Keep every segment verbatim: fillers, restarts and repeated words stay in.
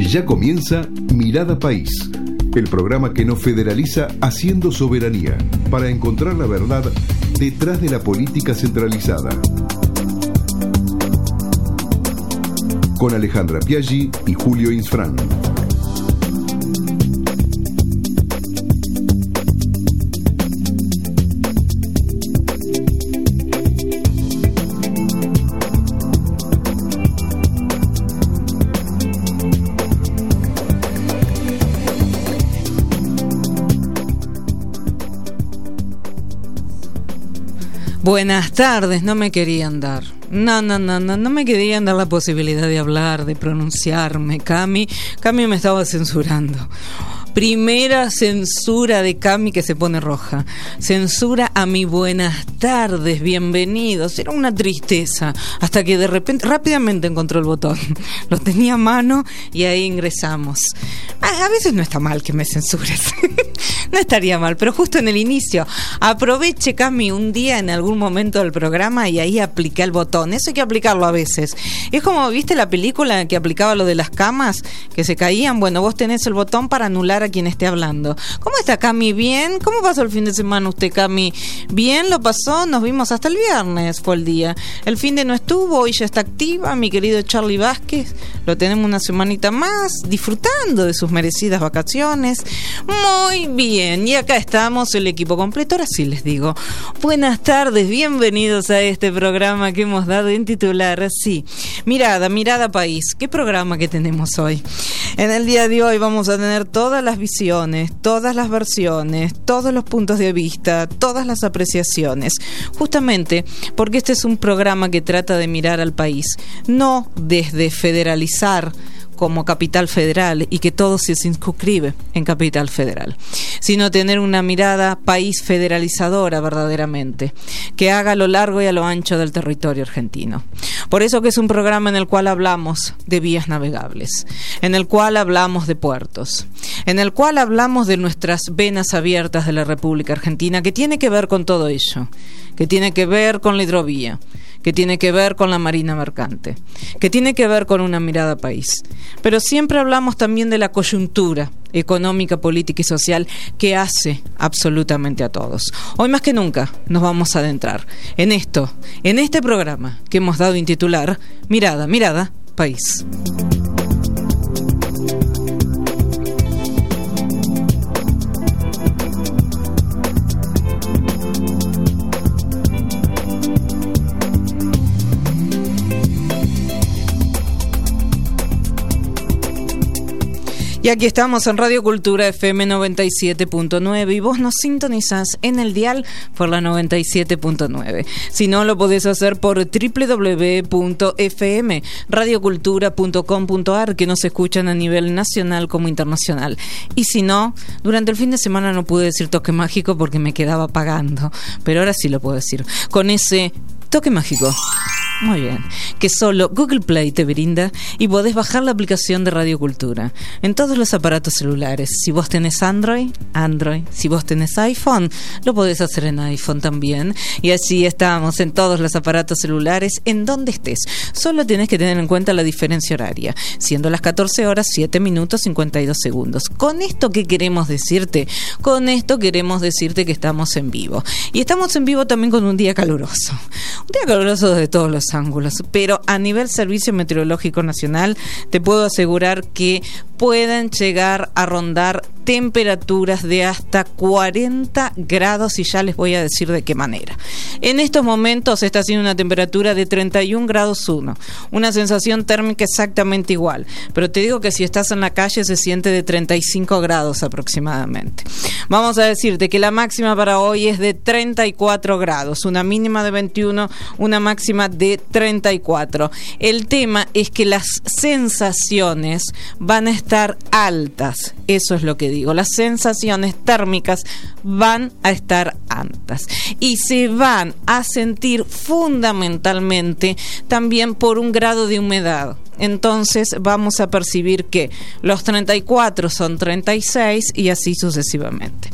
Ya comienza Mirada País, el programa que nos federaliza haciendo soberanía para encontrar la verdad detrás de la política centralizada. Con Alejandra Piaggi y Julio Insfrán. Buenas tardes, no me querían dar. No, no, no, no, no me querían dar la posibilidad de hablar, de pronunciarme. Cami, Cami me estaba censurando. Primera censura de Cami que se pone roja. Censura a mi buenas tardes, bienvenidos. Era una tristeza. Hasta que de repente, rápidamente encontró el botón. Lo tenía a mano y ahí ingresamos. A, a veces no está mal que me censures. No estaría mal, pero justo en el inicio. Aproveche, Cami, un día en algún momento del programa y ahí aplica el botón. Eso hay que aplicarlo a veces. Es como, ¿viste la película que aplicaba lo de las camas que se caían? Bueno, vos tenés el botón para anular a quien esté hablando. ¿Cómo está, Cami? ¿Bien? ¿Cómo pasó el fin de semana usted, Cami? ¿Bien? ¿Lo pasó? Nos vimos hasta el viernes, fue el día. El fin de no estuvo, hoy ya está activa, mi querido Charlie Vázquez. Lo tenemos una semanita más, disfrutando de sus merecidas vacaciones. Muy bien, y acá estamos, el equipo completo. Ahora sí les digo, buenas tardes, bienvenidos a este programa que hemos dado en titular, sí, Mirada, Mirada País. ¿Qué programa que tenemos hoy? En el día de hoy vamos a tener todas las visiones, todas las versiones, todos los puntos de vista, todas las apreciaciones, justamente porque este es un programa que trata de mirar al país, no desde federalizar como capital federal y que todo se circunscribe en capital federal, sino tener una mirada país federalizadora verdaderamente, que haga a lo largo y a lo ancho del territorio argentino. Por eso que es un programa en el cual hablamos de vías navegables, en el cual hablamos de puertos, en el cual hablamos de nuestras venas abiertas de la República Argentina, que tiene que ver con todo ello, que tiene que ver con la hidrovía, que tiene que ver con la marina mercante, que tiene que ver con una mirada país. Pero siempre hablamos también de la coyuntura económica, política y social que hace absolutamente a todos. Hoy más que nunca nos vamos a adentrar en esto, en este programa que hemos dado en titular Mirada, Mirada, País. Y aquí estamos en Radio Cultura F M noventa y siete punto nueve y vos nos sintonizás en el dial por la noventa y siete punto nueve. Si no, lo podés hacer por doble u doble u doble u punto f m radio cultura punto com punto a r, que nos escuchan a nivel nacional como internacional. Y si no, durante el fin de semana no pude decir toque mágico porque me quedaba pagando, pero ahora sí lo puedo decir. Con ese toque mágico. Muy bien, que solo Google Play te brinda y podés bajar la aplicación de Radio Cultura en todos los aparatos celulares. Si vos tenés Android, Android. Si vos tenés iPhone, lo podés hacer en iPhone también. Y así estamos en todos los aparatos celulares, en donde estés. Solo tenés que tener en cuenta la diferencia horaria, siendo las catorce horas, siete minutos, cincuenta y dos segundos. ¿Con esto qué queremos decirte? Con esto queremos decirte que estamos en vivo. Y estamos en vivo también con un día caluroso. Un día caluroso desde todos los ángulos, pero a nivel Servicio Meteorológico Nacional te puedo asegurar que pueden llegar a rondar temperaturas de hasta cuarenta grados y ya les voy a decir de qué manera. En estos momentos está haciendo una temperatura de treinta y un grados uno, una sensación térmica exactamente igual, pero te digo que si estás en la calle se siente de treinta y cinco grados aproximadamente. Vamos a decirte que la máxima para hoy es de treinta y cuatro grados, una mínima de veintiuno, una máxima de treinta y cuatro. El tema es que las sensaciones van a estar altas, eso es lo que digo, las sensaciones térmicas van a estar altas y se van a sentir fundamentalmente también por un grado de humedad. Entonces vamos a percibir que los treinta y cuatro son treinta y seis y así sucesivamente.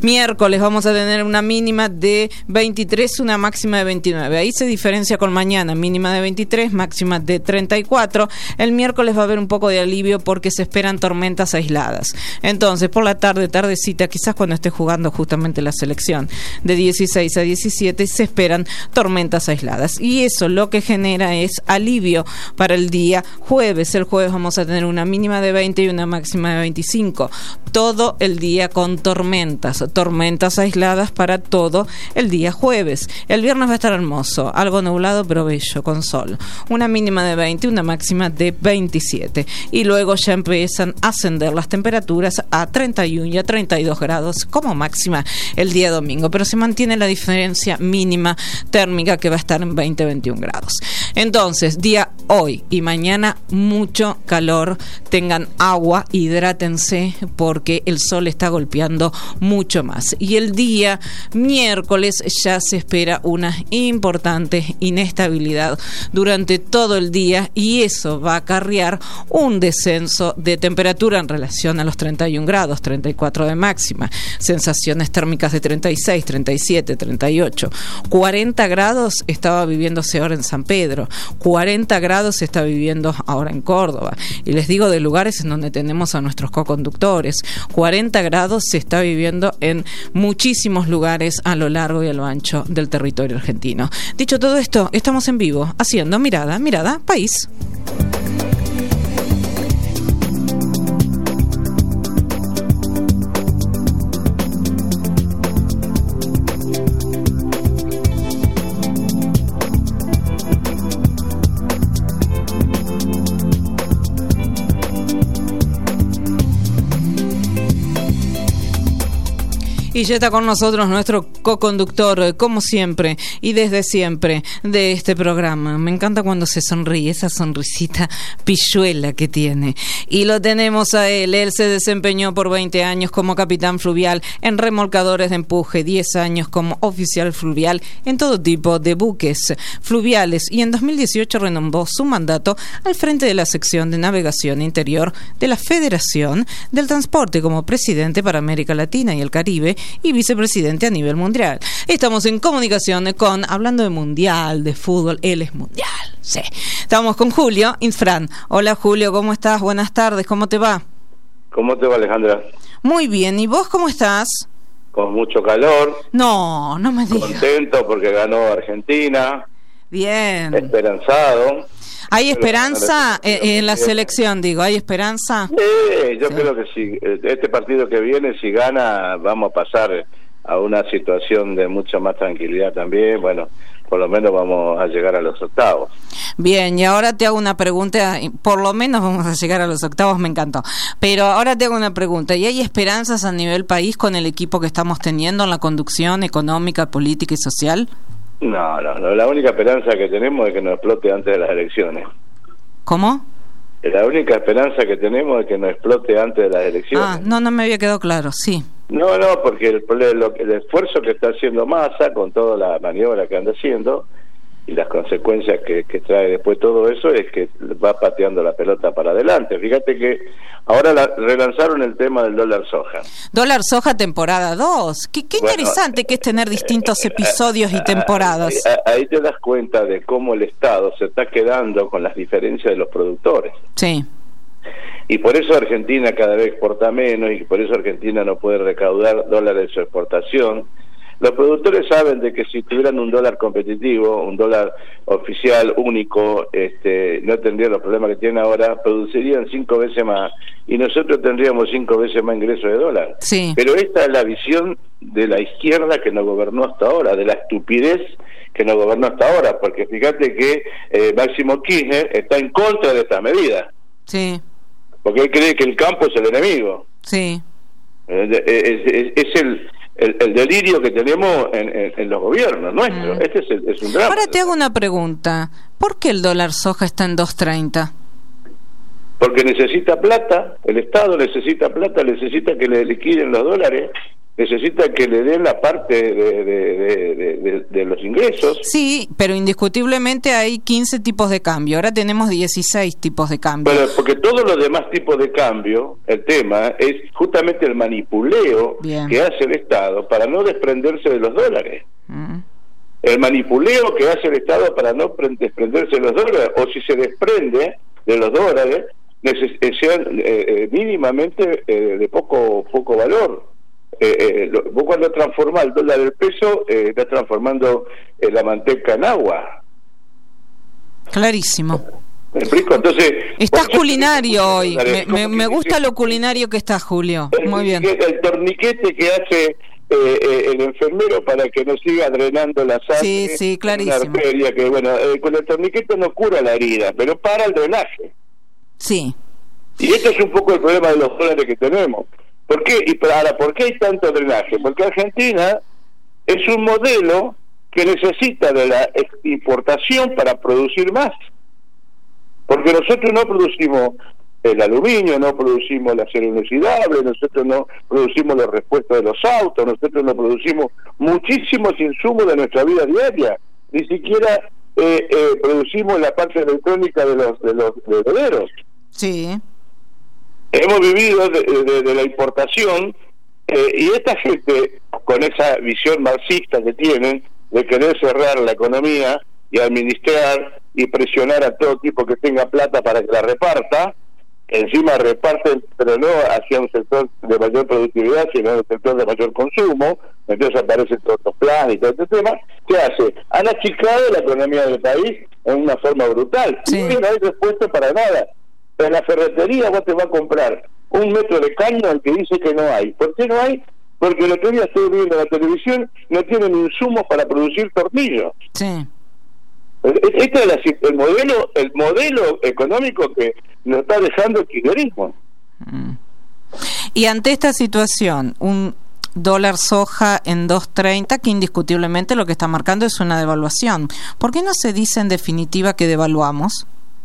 Miércoles vamos a tener una mínima de veintitrés, una máxima de veintinueve. Ahí se diferencia con mañana, mínima de veintitrés, máxima de treinta y cuatro. El miércoles va a haber un poco de alivio porque se esperan tormentas aisladas. Entonces, por la tarde, tardecita, quizás cuando esté jugando justamente la selección, de dieciséis a diecisiete, se esperan tormentas aisladas. Y eso lo que genera es alivio para el día jueves. El jueves vamos a tener una mínima de veinte y una máxima de veinticinco. Todo el día con tormentas, tormentas aisladas para todo el día jueves. El viernes va a estar hermoso, algo nublado pero bello, con sol. Una mínima de veinte, una máxima de veintisiete. Y luego ya empiezan a ascender las temperaturas a treinta y uno y a treinta y dos grados como máxima el día domingo. Pero se mantiene la diferencia mínima térmica que va a estar en veinte a veintiún grados. Entonces, día hoy y mañana, mucho calor. Tengan agua, hidrátense porque el sol está golpeando mucho más. Y el día miércoles ya se espera una importante inestabilidad durante todo el día y eso va a acarrear un descenso de temperatura en relación a los treinta y un grados, treinta y cuatro de máxima, sensaciones térmicas de treinta y seis, treinta y siete, treinta y ocho, cuarenta grados estaba viviéndose ahora en San Pedro, cuarenta grados se está viviendo ahora en Córdoba, y les digo de lugares en donde tenemos a nuestros coconductores, cuarenta grados se está viviendo en muchísimos lugares a lo largo y a lo ancho del territorio argentino. Dicho todo esto, estamos en vivo haciendo Mirada, Mirada País. Y ya está con nosotros nuestro coconductor, como siempre, y desde siempre, de este programa. Me encanta cuando se sonríe, esa sonrisita pilluela que tiene. Y lo tenemos a él. Él se desempeñó por veinte años como capitán fluvial en remolcadores de empuje, diez años como oficial fluvial en todo tipo de buques fluviales. Y en dos mil dieciocho renovó su mandato al frente de la sección de navegación interior de la Federación del Transporte como presidente para América Latina y el Caribe y vicepresidente a nivel mundial. Estamos en comunicación con, hablando de mundial, de fútbol, él es mundial, sí. Estamos con Julio Infran. Hola Julio, ¿cómo estás? Buenas tardes, ¿cómo te va? ¿Cómo te va, Alejandra? Muy bien, ¿y vos cómo estás? Con mucho calor. No, no me digas. Contento porque ganó Argentina. Bien. Esperanzado. ¿Hay esperanza en, en la selección, digo? ¿Hay esperanza? Sí, yo sí. creo que si este partido que viene, si gana, vamos a pasar a una situación de mucha más tranquilidad también. Bueno, por lo menos vamos a llegar a los octavos. Bien, y ahora te hago una pregunta, por lo menos vamos a llegar a los octavos, me encantó. Pero ahora te hago una pregunta, ¿y hay esperanzas a nivel país con el equipo que estamos teniendo en la conducción económica, política y social? No, no, no, la única esperanza que tenemos es que nos explote antes de las elecciones. ¿Cómo? La única esperanza que tenemos es que nos explote antes de las elecciones. Ah, no, no me había quedado claro, sí. No, no, porque el, el, el esfuerzo que está haciendo Massa con toda la maniobra que anda haciendo y las consecuencias que, que trae después todo eso es que va pateando la pelota para adelante. Fíjate que ahora la, relanzaron el tema del dólar soja. Dólar soja temporada dos. Qué, qué bueno, interesante que es tener distintos episodios y temporadas. Ahí, ahí te das cuenta de cómo el Estado se está quedando con las diferencias de los productores. Sí. Y por eso Argentina cada vez exporta menos y por eso Argentina no puede recaudar dólares de su exportación. Los productores saben de que si tuvieran un dólar competitivo, un dólar oficial único, este, no tendrían los problemas que tienen ahora, producirían cinco veces más y nosotros tendríamos cinco veces más ingresos de dólar. Sí. Pero esta es la visión de la izquierda que nos gobernó hasta ahora, de la estupidez que nos gobernó hasta ahora, porque fíjate que eh, Máximo Kirchner está en contra de esta medida. Sí. Porque él cree que el campo es el enemigo. Sí. Es, es, es el... El, el delirio que tenemos en, en, en los gobiernos nuestros. Mm. Este es, el, es un drama. Ahora te hago una pregunta. ¿Por qué el dólar soja está en dos treinta? Porque necesita plata, el Estado necesita plata, necesita que le liquiden los dólares, necesita que le den la parte de, de, de, de, de, de los ingresos. Sí, pero indiscutiblemente hay quince tipos de cambio, ahora tenemos dieciséis tipos de cambio. Pero porque todos los demás tipos de cambio, el tema es justamente el manipuleo Bien. que hace el Estado para no desprenderse de los dólares. Mm. El manipuleo que hace el Estado para no desprenderse de los dólares, o si se desprende de los dólares, sean eh, eh, mínimamente eh, de poco poco valor. Eh, eh, lo, vos cuando transformás el dólar en peso, eh, estás transformando eh, la manteca en agua. Clarísimo. ¿Me explico? Entonces, estás culinario hoy. Me, me, me gusta lo culinario que está, Julio. El, Muy bien. El torniquete que hace eh, eh, el enfermero para que no siga drenando la sangre. Sí, sí, clarísimo. Una arteria que, bueno, eh, con el torniquete no cura la herida, pero para el drenaje. Sí. Y este es un poco el problema de los dólares que tenemos. ¿Por qué? Y ahora, ¿por qué hay tanto drenaje? Porque Argentina es un modelo que necesita de la importación para producir más. Porque nosotros no producimos el aluminio, no producimos el acero inoxidable, nosotros no producimos los repuestos de los autos, nosotros no producimos muchísimos insumos de nuestra vida diaria. Ni siquiera eh, eh, producimos la parte electrónica de los de los de herederos. Sí. Hemos vivido de, de, de la importación eh, y esta gente, con esa visión marxista que tienen de querer cerrar la economía y administrar y presionar a todo tipo que tenga plata para que la reparta, encima reparten, pero no hacia un sector de mayor productividad, sino en un sector de mayor consumo. Entonces aparecen todos los planes y todo este tema. ¿Qué hace? Han achicado la economía del país en una forma brutal. Sí. Y no hay respuesta para nada. En la ferretería vos te vas a comprar un metro de caño al que dice que no hay. ¿Por qué no hay? Porque el otro día estoy viendo en la televisión, no tienen insumos para producir tornillos. Sí. Este es la, el modelo el modelo económico que nos está dejando el kirchnerismo. Mm. Y ante esta situación, un dólar soja en dos treinta, que indiscutiblemente lo que está marcando es una devaluación. ¿Por qué no se dice en definitiva que devaluamos?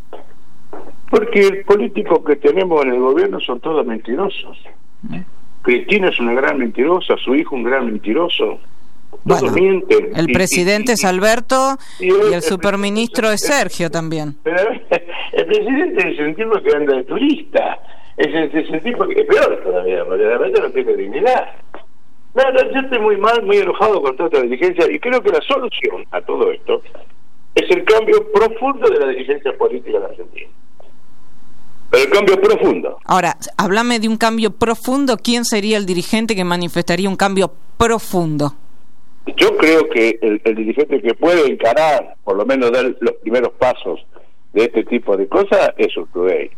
Porque el político que tenemos en el gobierno son todos mentirosos. ¿Eh? Cristina es una gran mentirosa, su hijo un gran mentiroso. Todos bueno, mienten. El y, presidente y, es Alberto y, y el, y el superministro es Sergio también. Pero el presidente es el tipo que anda de turista. Es el, es el tipo que es peor todavía, porque realmente no tiene dignidad. No, no, yo estoy muy mal, muy enojado con toda esta dirigencia y creo que la solución a todo esto es el cambio profundo de la dirigencia política en Argentina. Pero el cambio profundo. Ahora, háblame de un cambio profundo. ¿Quién sería el dirigente que manifestaría un cambio profundo? Yo creo que el, el dirigente que puede encarar, por lo menos dar los primeros pasos de este tipo de cosas, es Urtubey.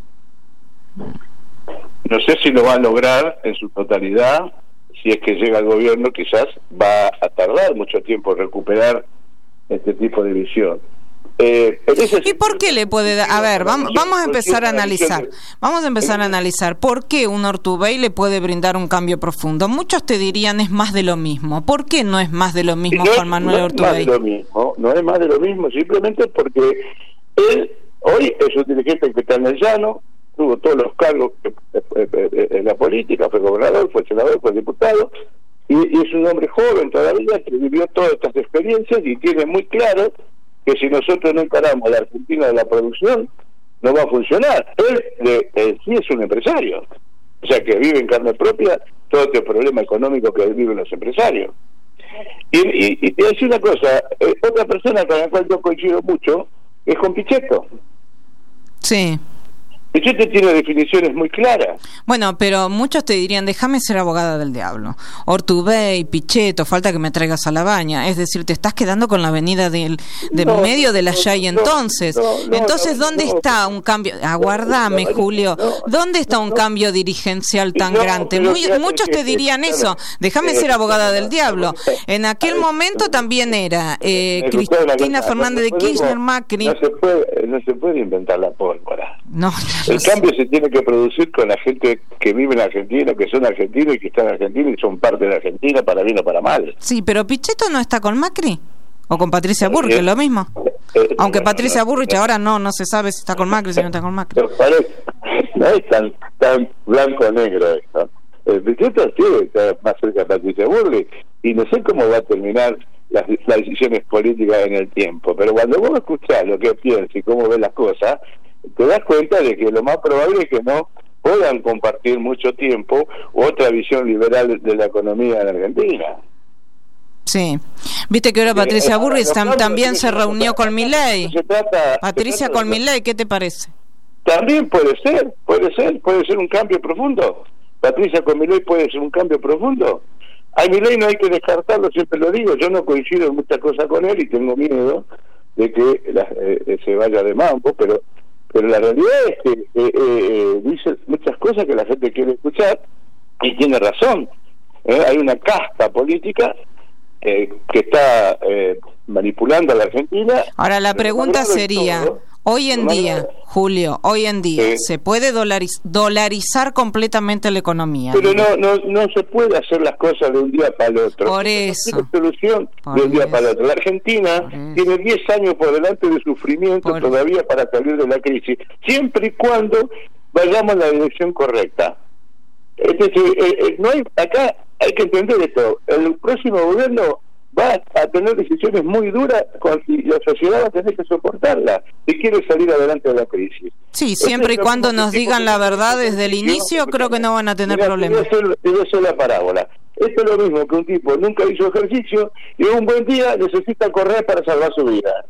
No sé si lo va a lograr en su totalidad. Si es que llega al gobierno, quizás va a tardar mucho tiempo en recuperar este tipo de visión. Eh, ¿Y por qué le puede dar? A ver, vamos, vamos a empezar a analizar. Vamos a empezar a analizar por qué un Urtubey le puede brindar un cambio profundo. Muchos te dirían es más de lo mismo. ¿Por qué no es más de lo mismo, no Juan Manuel no Urtubey? No es más de lo mismo, no es más de lo mismo, simplemente porque él hoy es un dirigente que está en el llano, tuvo todos los cargos en la política, fue gobernador, fue senador, fue diputado, y, y es un hombre joven todavía que vivió todas estas experiencias y tiene muy claro que si nosotros no encaramos la Argentina de la producción, no va a funcionar. Él de, de, sí es un empresario, o sea que vive en carne propia todo este problema económico que viven los empresarios. Y, y, y te voy a decir una cosa, eh, otra persona con la cual yo coincido mucho es con Pichetto. Sí. Pichetto tiene definiciones muy claras. Bueno, pero muchos te dirían, déjame ser abogada del diablo. Urtubey, Pichetto, falta que me traigas a la baña. Es decir, te estás quedando con la avenida del de no, medio de la no, Yay entonces. No, no, entonces, ¿dónde no, está un cambio? Aguardame, no, Julio. No, ¿Dónde está un cambio dirigencial tan no, grande? Muy, muchos te dirían eso. Déjame ser abogada del diablo. En aquel momento también era eh, Cristina Fernández de Kirchner, Macri. No se puede, no se puede inventar la pólvora. No, el cambio se tiene que producir con la gente que vive en Argentina, que son argentinos y que están en Argentina y son parte de Argentina, para bien o para mal. Sí, pero Pichetto no está con Macri o con Patricia Burrich, es lo mismo. Eh, Aunque bueno, Patricia no, Burrich no, ahora no no se sabe si está con Macri o si no está con Macri. Parece, no es tan, tan blanco o negro esto. el presidente tiene que estar más cerca de Patricia Bullrich, y no sé cómo va a terminar las, las decisiones políticas en el tiempo, pero cuando vos escuchás lo que piensa y cómo ve las cosas, te das cuenta de que lo más probable es que no puedan compartir mucho tiempo otra visión liberal de la economía en Argentina. Sí, viste que ahora Patricia eh, Bullrich tam, también se reunió con Milei. Patricia con Milei, ¿qué te parece? También puede ser, puede ser, puede ser un cambio profundo. Patricia con Milei puede ser un cambio profundo. A Milei no hay que descartarlo, siempre lo digo, yo no coincido en muchas cosas con él y tengo miedo de que la, eh, se vaya de mambo, pero pero la realidad es que eh, eh, dice muchas cosas que la gente quiere escuchar y tiene razón. ¿eh? Hay una casta política eh, que está eh, manipulando a la Argentina. Ahora la pregunta sería, todo, hoy en día, Julio, hoy en día, ¿sí? ¿Se puede dolariz- dolarizar completamente la economía? Pero no, no no se puede hacer las cosas de un día para el otro. Por eso. No tiene solución por de un día eso. para el otro. La Argentina tiene diez años por delante de sufrimiento por todavía eso. Para salir de la crisis, siempre y cuando vayamos en la dirección correcta. Es decir, eh, eh, no hay, acá hay que entender esto. El próximo gobierno va a tener decisiones muy duras con, y la sociedad va a tener que soportarla si quiere salir adelante de la crisis. Sí, siempre y cuando nos digan la verdad desde el inicio, creo que no van a tener problemas. Te voy a hacer la parábola. Esto es lo mismo que un tipo nunca hizo ejercicio y un buen día necesita correr para salvar su vida.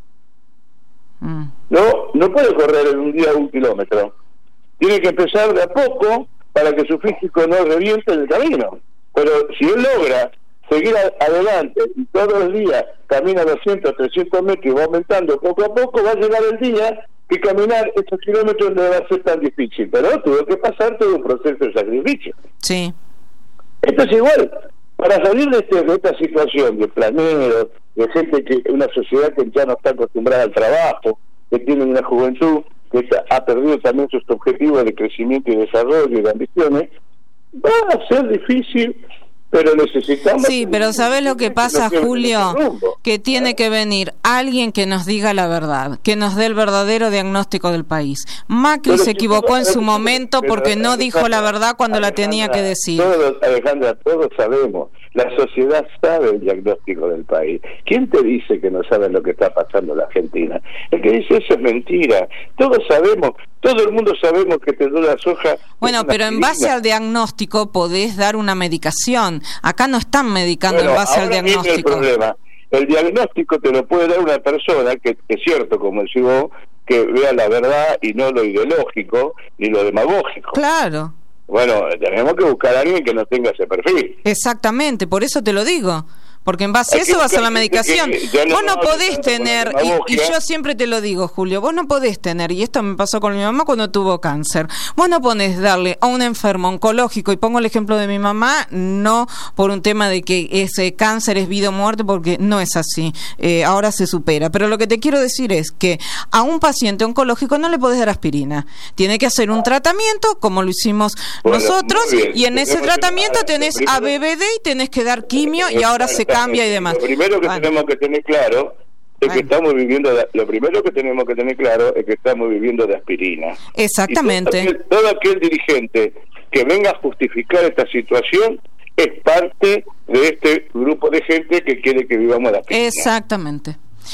Mm. No, no puede correr en un día un kilómetro. Tiene que empezar de a poco para que su físico no reviente en el camino. Pero si él logra seguir a, adelante y todos los días camina doscientos, trescientos metros y va aumentando poco a poco, va a llegar el día que caminar estos kilómetros no va a ser tan difícil, pero tuvo que pasar todo un proceso de sacrificio. Sí. Esto es igual. Para salir de, este, de esta situación de planeros, de gente que, una sociedad que ya no está acostumbrada al trabajo, que tiene una juventud que está, ha perdido también sus objetivos de crecimiento y desarrollo y de ambiciones, va a ser difícil. Pero necesitamos... Sí, pero ¿sabes lo que pasa, Julio? Que tiene que venir alguien que nos diga la verdad, que nos dé el verdadero diagnóstico del país. Macri pero se equivocó en su momento porque no dijo la verdad cuando la tenía que decir. Todos, Alejandra, todos sabemos, la sociedad sabe el diagnóstico del país. ¿Quién te dice que no sabe lo que está pasando en la Argentina? El que dice eso es mentira. Todos sabemos, todo el mundo sabemos que te duele la soja. Bueno, pero en base al diagnóstico podés dar una medicación. Acá no están medicando bueno, en base al diagnóstico. El problema. El diagnóstico te lo puede dar una persona que, que es cierto, como decís vos, que vea la verdad y no lo ideológico ni lo demagógico. Claro. Bueno, tenemos que buscar a alguien que no tenga ese perfil. Exactamente, por eso te lo digo. Porque en base a eso va a ser la medicación. No vos no podés tener, y, y yo siempre te lo digo, Julio, vos no podés tener, y esto me pasó con mi mamá cuando tuvo cáncer, vos no podés darle a un enfermo oncológico, y pongo el ejemplo de mi mamá, no por un tema de que ese cáncer es vida o muerte, porque no es así, eh, ahora se supera. Pero lo que te quiero decir es que a un paciente oncológico no le podés dar aspirina, tiene que hacer un tratamiento, como lo hicimos bueno, nosotros, y en ese tratamiento tenés A B B D y tenés que dar quimio, y ahora se cambia y demás. Lo primero que bueno. tenemos que tener claro es bueno. que estamos viviendo de, lo primero que tenemos que tener claro es que estamos viviendo de aspirina. Exactamente. Y todo, aquel, todo aquel dirigente que venga a justificar esta situación es parte de este grupo de gente que quiere que vivamos de aspirina. Exactamente.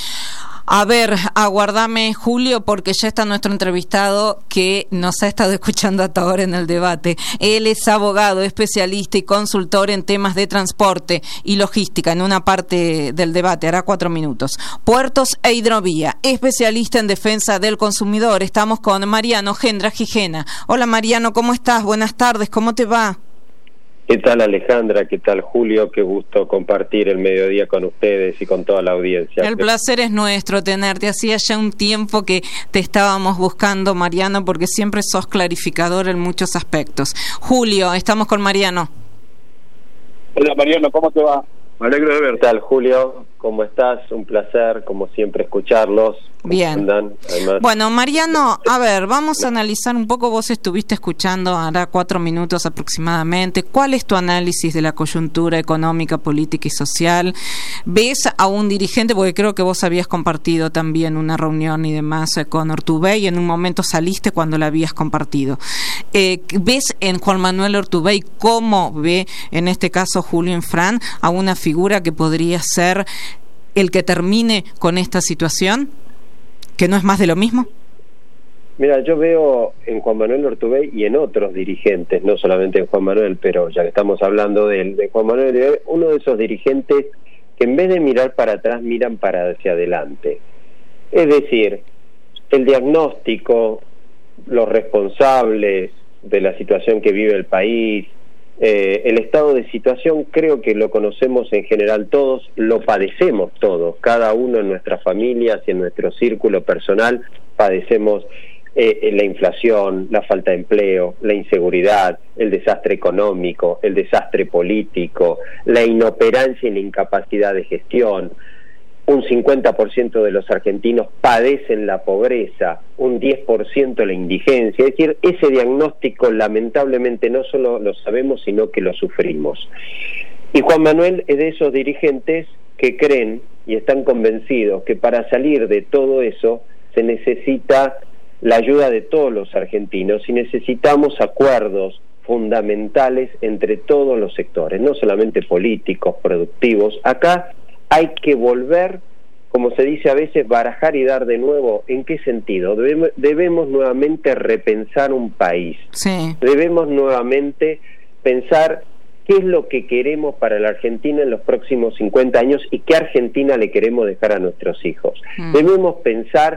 A ver, aguardame, Julio, porque ya está nuestro entrevistado que nos ha estado escuchando hasta ahora en el debate. Él es abogado, especialista y consultor en temas de transporte y logística en una parte del debate, hará cuatro minutos. Puertos e hidrovía, especialista en defensa del consumidor. Estamos con Mariano Gendra Gijena. Hola Mariano, ¿cómo estás? Buenas tardes, ¿cómo te va? ¿Qué tal Alejandra? ¿Qué tal Julio? Qué gusto compartir el mediodía con ustedes y con toda la audiencia. El placer es nuestro tenerte. Hacía ya un tiempo que te estábamos buscando, Mariano, porque siempre sos clarificador en muchos aspectos. Julio, estamos con Mariano. Hola Mariano, ¿cómo te va? Me alegro de verte. ¿Qué tal Julio? ¿Cómo estás? Un placer, como siempre, escucharlos. Bien. Andan, bueno, Mariano, a ver, vamos a analizar un poco. Vos estuviste escuchando ahora cuatro minutos aproximadamente. ¿Cuál es tu análisis de la coyuntura económica, política y social? ¿Ves a un dirigente, porque creo que vos habías compartido también una reunión y demás con Ortubey, y en un momento saliste cuando la habías compartido? Eh, ¿Ves en Juan Manuel Ortubey cómo ve, en este caso Julio Infran, a una figura que podría ser el que termine con esta situación? ¿Que no es más de lo mismo? Mira, yo veo en Juan Manuel Ortubey y en otros dirigentes, no solamente en Juan Manuel, pero ya que estamos hablando de él, de Juan Manuel Ortubey, uno de esos dirigentes que en vez de mirar para atrás, miran para hacia adelante. Es decir, el diagnóstico, los responsables de la situación que vive el país, eh, el estado de situación, creo que lo conocemos en general todos, lo padecemos todos, cada uno en nuestras familias y en nuestro círculo personal padecemos eh, la inflación, la falta de empleo, la inseguridad, el desastre económico, el desastre político, la inoperancia y la incapacidad de gestión. Un cincuenta por ciento de los argentinos padecen la pobreza, un diez por ciento la indigencia. Es decir, ese diagnóstico lamentablemente no solo lo sabemos, sino que lo sufrimos. Y Juan Manuel es de esos dirigentes que creen y están convencidos que para salir de todo eso se necesita la ayuda de todos los argentinos y necesitamos acuerdos fundamentales entre todos los sectores, no solamente políticos, productivos. Acá hay que volver, como se dice a veces, barajar y dar de nuevo. ¿En qué sentido? Debemos, debemos nuevamente repensar un país. Sí. Debemos nuevamente pensar qué es lo que queremos para la Argentina en los próximos cincuenta años y qué Argentina le queremos dejar a nuestros hijos. Mm. Debemos pensar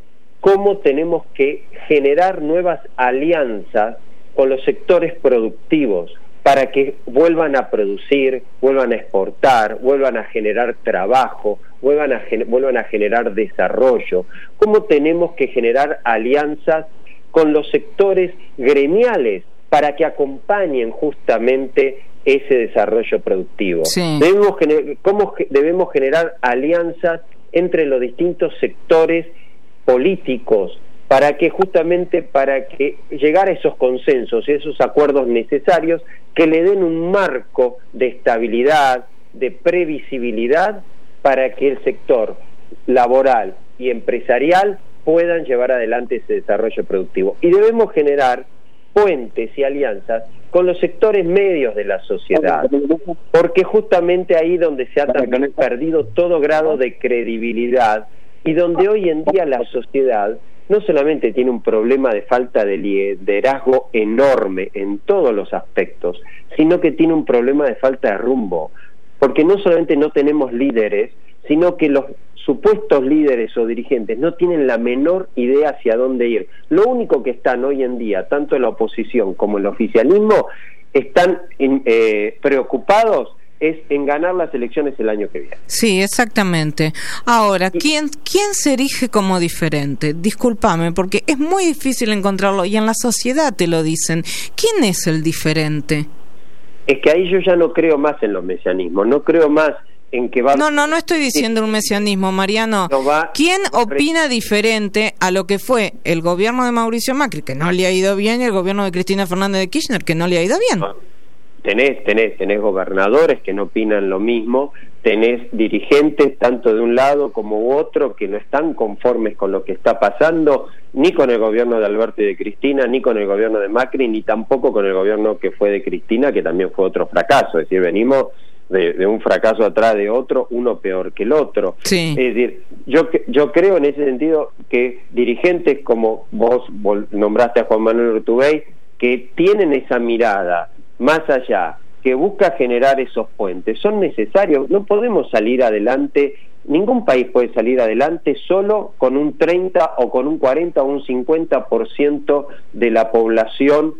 cómo tenemos que generar nuevas alianzas con los sectores productivos, para que vuelvan a producir, vuelvan a exportar, vuelvan a generar trabajo, vuelvan a, vuelvan a generar desarrollo. ¿Cómo tenemos que generar alianzas con los sectores gremiales para que acompañen justamente ese desarrollo productivo? Sí. Debemos, ¿Cómo debemos generar alianzas entre los distintos sectores políticos para que justamente para que llegar a esos consensos y esos acuerdos necesarios que le den un marco de estabilidad, de previsibilidad, para que el sector laboral y empresarial puedan llevar adelante ese desarrollo productivo. Y debemos generar puentes y alianzas con los sectores medios de la sociedad, porque justamente ahí donde se ha también perdido todo grado de credibilidad y donde hoy en día la sociedad no solamente tiene un problema de falta de liderazgo enorme en todos los aspectos, sino que tiene un problema de falta de rumbo, porque no solamente no tenemos líderes, sino que los supuestos líderes o dirigentes no tienen la menor idea hacia dónde ir. Lo único que están hoy en día, tanto en la oposición como en el oficialismo, están eh, preocupados es en ganar las elecciones el año que viene. Sí, exactamente. Ahora, ¿quién, quién se erige como diferente? Discúlpame, porque es muy difícil encontrarlo, y en la sociedad te lo dicen. ¿Quién es el diferente? Es que ahí yo ya no creo más en los mesianismos, no creo más en que va... No, no, no estoy diciendo un mesianismo, Mariano. No va... ¿Quién opina diferente a lo que fue el gobierno de Mauricio Macri, que no le ha ido bien, y el gobierno de Cristina Fernández de Kirchner, que no le ha ido bien? No. Tenés, tenés, tenés gobernadores que no opinan lo mismo, tenés dirigentes tanto de un lado como otro que no están conformes con lo que está pasando, ni con el gobierno de Alberto y de Cristina, ni con el gobierno de Macri, ni tampoco con el gobierno que fue de Cristina, que también fue otro fracaso. Es decir, venimos de, de un fracaso atrás de otro, uno peor que el otro. Sí. Es decir, yo, yo creo en ese sentido que dirigentes como vos, vos nombraste a Juan Manuel Ortubey, que tienen esa mirada más allá, que busca generar esos puentes, son necesarios. No podemos salir adelante, ningún país puede salir adelante solo con un treinta o con un cuarenta o un cincuenta por ciento de la población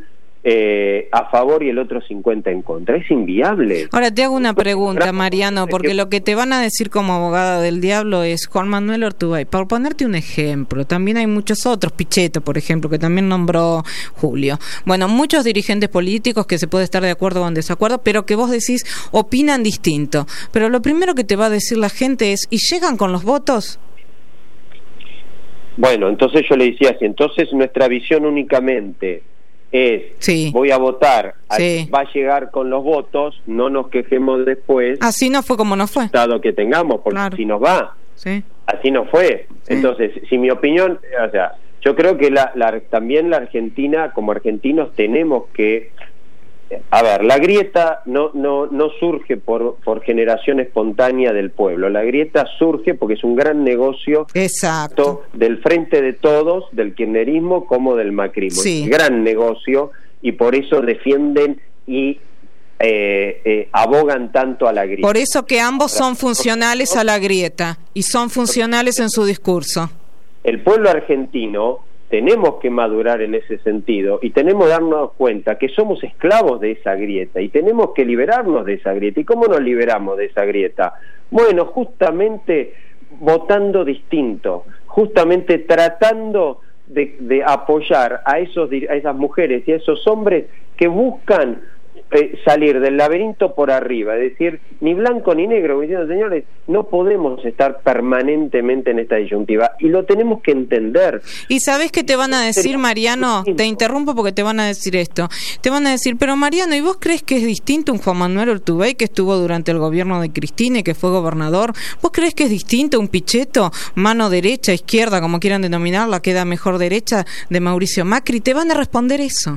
eh, a favor y el otro cincuenta en contra. Es inviable. Ahora te hago una pregunta, Mariano, porque lo que te van a decir como abogada del diablo es Juan Manuel Ortubey. Por ponerte un ejemplo, también hay muchos otros, Pichetto, por ejemplo, que también nombró Julio. Bueno, muchos dirigentes políticos que se puede estar de acuerdo o en desacuerdo, pero que vos decís opinan distinto. Pero lo primero que te va a decir la gente es, ¿y llegan con los votos? Bueno, entonces yo le decía así, entonces nuestra visión únicamente es, sí. voy a votar, sí. va a llegar con los votos, no nos quejemos después. Así no fue como no fue. Estado que tengamos, porque claro. así nos va. Sí. Así no fue. Sí. Entonces, si mi opinión, o sea, yo creo que la, la, también la Argentina, como argentinos, tenemos que, a ver, la grieta no no no surge por por generación espontánea del pueblo. La grieta surge porque es un gran negocio. Exacto. Del frente de todos, del kirchnerismo como del macrismo. Sí. Es un gran negocio y por eso defienden y Eh, eh, abogan tanto a la grieta. Por eso que ambos son funcionales a la grieta y son funcionales en su discurso. El pueblo argentino tenemos que madurar en ese sentido y tenemos que darnos cuenta que somos esclavos de esa grieta y tenemos que liberarnos de esa grieta. ¿Y cómo nos liberamos de esa grieta? Bueno, justamente votando distinto, justamente tratando de, de apoyar a esos a esas mujeres y a esos hombres que buscan Eh, salir del laberinto por arriba, es decir, ni blanco ni negro, diciendo, señores, no podemos estar permanentemente en esta disyuntiva y lo tenemos que entender. ¿Y sabés qué te van a decir, Mariano? Te interrumpo porque te van a decir esto. Te van a decir, pero Mariano, ¿y vos crees que es distinto un Juan Manuel Urtubey que estuvo durante el gobierno de Cristina y que fue gobernador? ¿Vos crees que es distinto un Pichetto, mano derecha, izquierda, como quieran denominarla, queda mejor derecha, de Mauricio Macri? Te van a responder eso.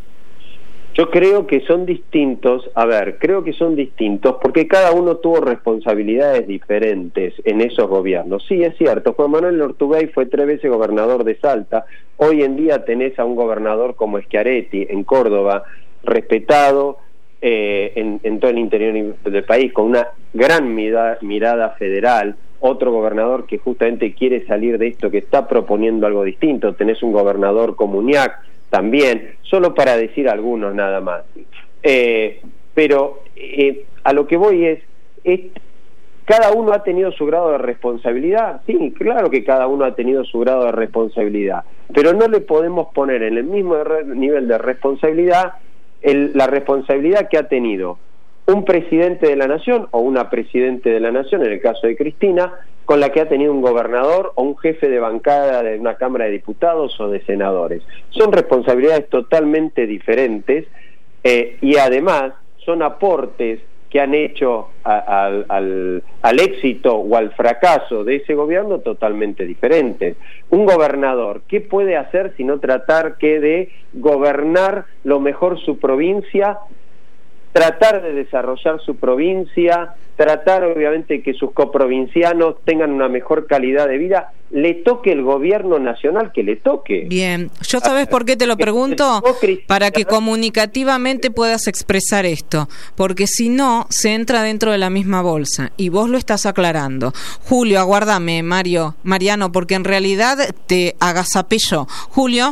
Yo creo que son distintos, a ver, creo que son distintos porque cada uno tuvo responsabilidades diferentes en esos gobiernos. Sí, es cierto, Juan Manuel Urtubey fue tres veces gobernador de Salta, hoy en día tenés a un gobernador como Schiaretti en Córdoba, respetado eh, en, en todo el interior del país, con una gran mirada, mirada federal, otro gobernador que justamente quiere salir de esto, que está proponiendo algo distinto, tenés un gobernador como Uñac, también, solo para decir algunos nada más. Eh, pero eh, a lo que voy es, es, ¿cada uno ha tenido su grado de responsabilidad? Sí, claro que cada uno ha tenido su grado de responsabilidad, pero no le podemos poner en el mismo nivel de responsabilidad el, la responsabilidad que ha tenido un presidente de la nación o una presidente de la nación, en el caso de Cristina, con la que ha tenido un gobernador o un jefe de bancada de una Cámara de Diputados o de senadores. Son responsabilidades totalmente diferentes eh, y además son aportes que han hecho a, a, al, al éxito o al fracaso de ese gobierno totalmente diferentes. Un gobernador, ¿qué puede hacer sino tratar que de gobernar lo mejor su provincia, tratar de desarrollar su provincia, tratar obviamente que sus coprovincianos tengan una mejor calidad de vida, le toque el gobierno nacional que le toque? Bien, yo sabes por qué te lo pregunto, para que comunicativamente puedas expresar esto, porque si no, se entra dentro de la misma bolsa, y vos lo estás aclarando. Julio, aguárdame, Mario, Mariano, porque en realidad te agazapé yo. Julio.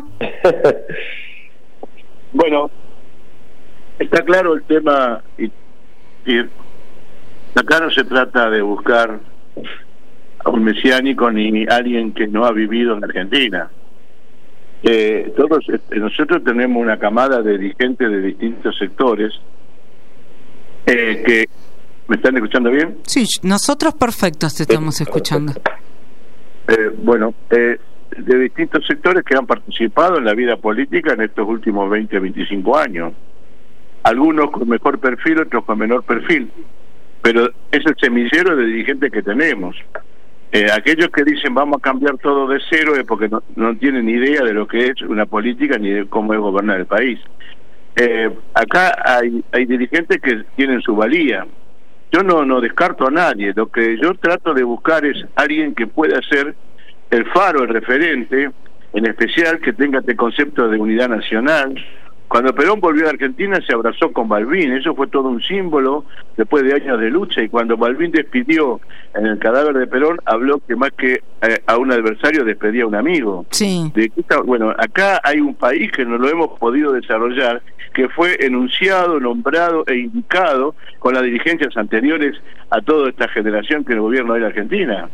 Bueno, está claro el tema, y, y acá no se trata de buscar a un mesiánico ni alguien que no ha vivido en Argentina. Eh, todos nosotros tenemos una camada de dirigentes de distintos sectores eh, que ¿me están escuchando bien? Sí, nosotros perfectos te estamos escuchando. Eh, bueno, eh, de distintos sectores que han participado en la vida política en estos últimos veinte, veinticinco años. Algunos con mejor perfil, otros con menor perfil, pero es el semillero de dirigentes que tenemos. Eh, aquellos que dicen vamos a cambiar todo de cero es porque no, no tienen ni idea de lo que es una política ni de cómo es gobernar el país. Eh, acá hay, hay dirigentes que tienen su valía. Yo no, no descarto a nadie, lo que yo trato de buscar es alguien que pueda ser el faro, el referente, en especial que tenga este concepto de unidad nacional. Cuando Perón volvió a Argentina se abrazó con Balbín, eso fue todo un símbolo después de años de lucha, y cuando Balbín despidió en el cadáver de Perón, habló que más que eh, a un adversario despedía a un amigo. Sí. De, bueno, acá hay un país que no lo hemos podido desarrollar, que fue enunciado, nombrado e indicado con las dirigencias anteriores a toda esta generación que el gobierno de la Argentina.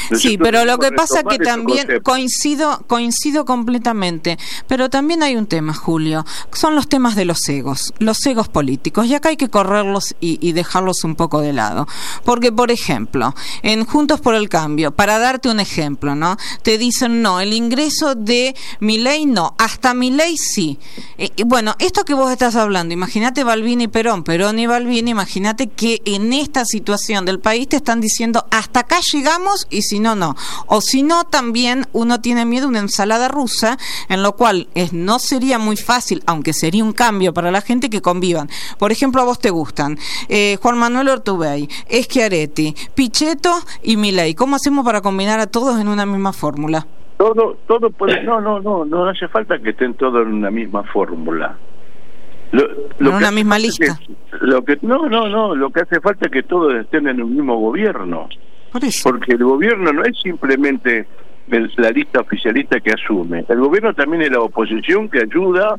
Sí, pero lo que pasa es que también coincido coincido completamente, pero también hay un tema, Julio, son los temas de los egos, los egos políticos, y acá hay que correrlos y, y dejarlos un poco de lado, porque por ejemplo, en Juntos por el Cambio, para darte un ejemplo, ¿no? Te dicen, no, el ingreso de Milei no, hasta Milei sí. Eh, bueno, esto que vos estás hablando, imagínate Balbini y Perón, Perón y Balbini, imagínate que en esta situación del país te están diciendo, hasta acá llegamos y si no, no. O si no, también uno tiene miedo a una ensalada rusa, en lo cual es, no sería muy fácil, aunque sería un cambio para la gente, que convivan. Por ejemplo, a vos te gustan eh, Juan Manuel Ortubey, Schiaretti, Pichetto y Milei. ¿Cómo hacemos para combinar a todos en una misma fórmula? Todo, todo puede, no, no, no, no hace falta que estén todos en una misma fórmula. Lo, lo en una misma lista. Que, lo que, no, no, no, lo que hace falta es que todos estén en un mismo gobierno. Por eso. Porque el gobierno no es simplemente el, la lista oficialista que asume. El gobierno también es la oposición que ayuda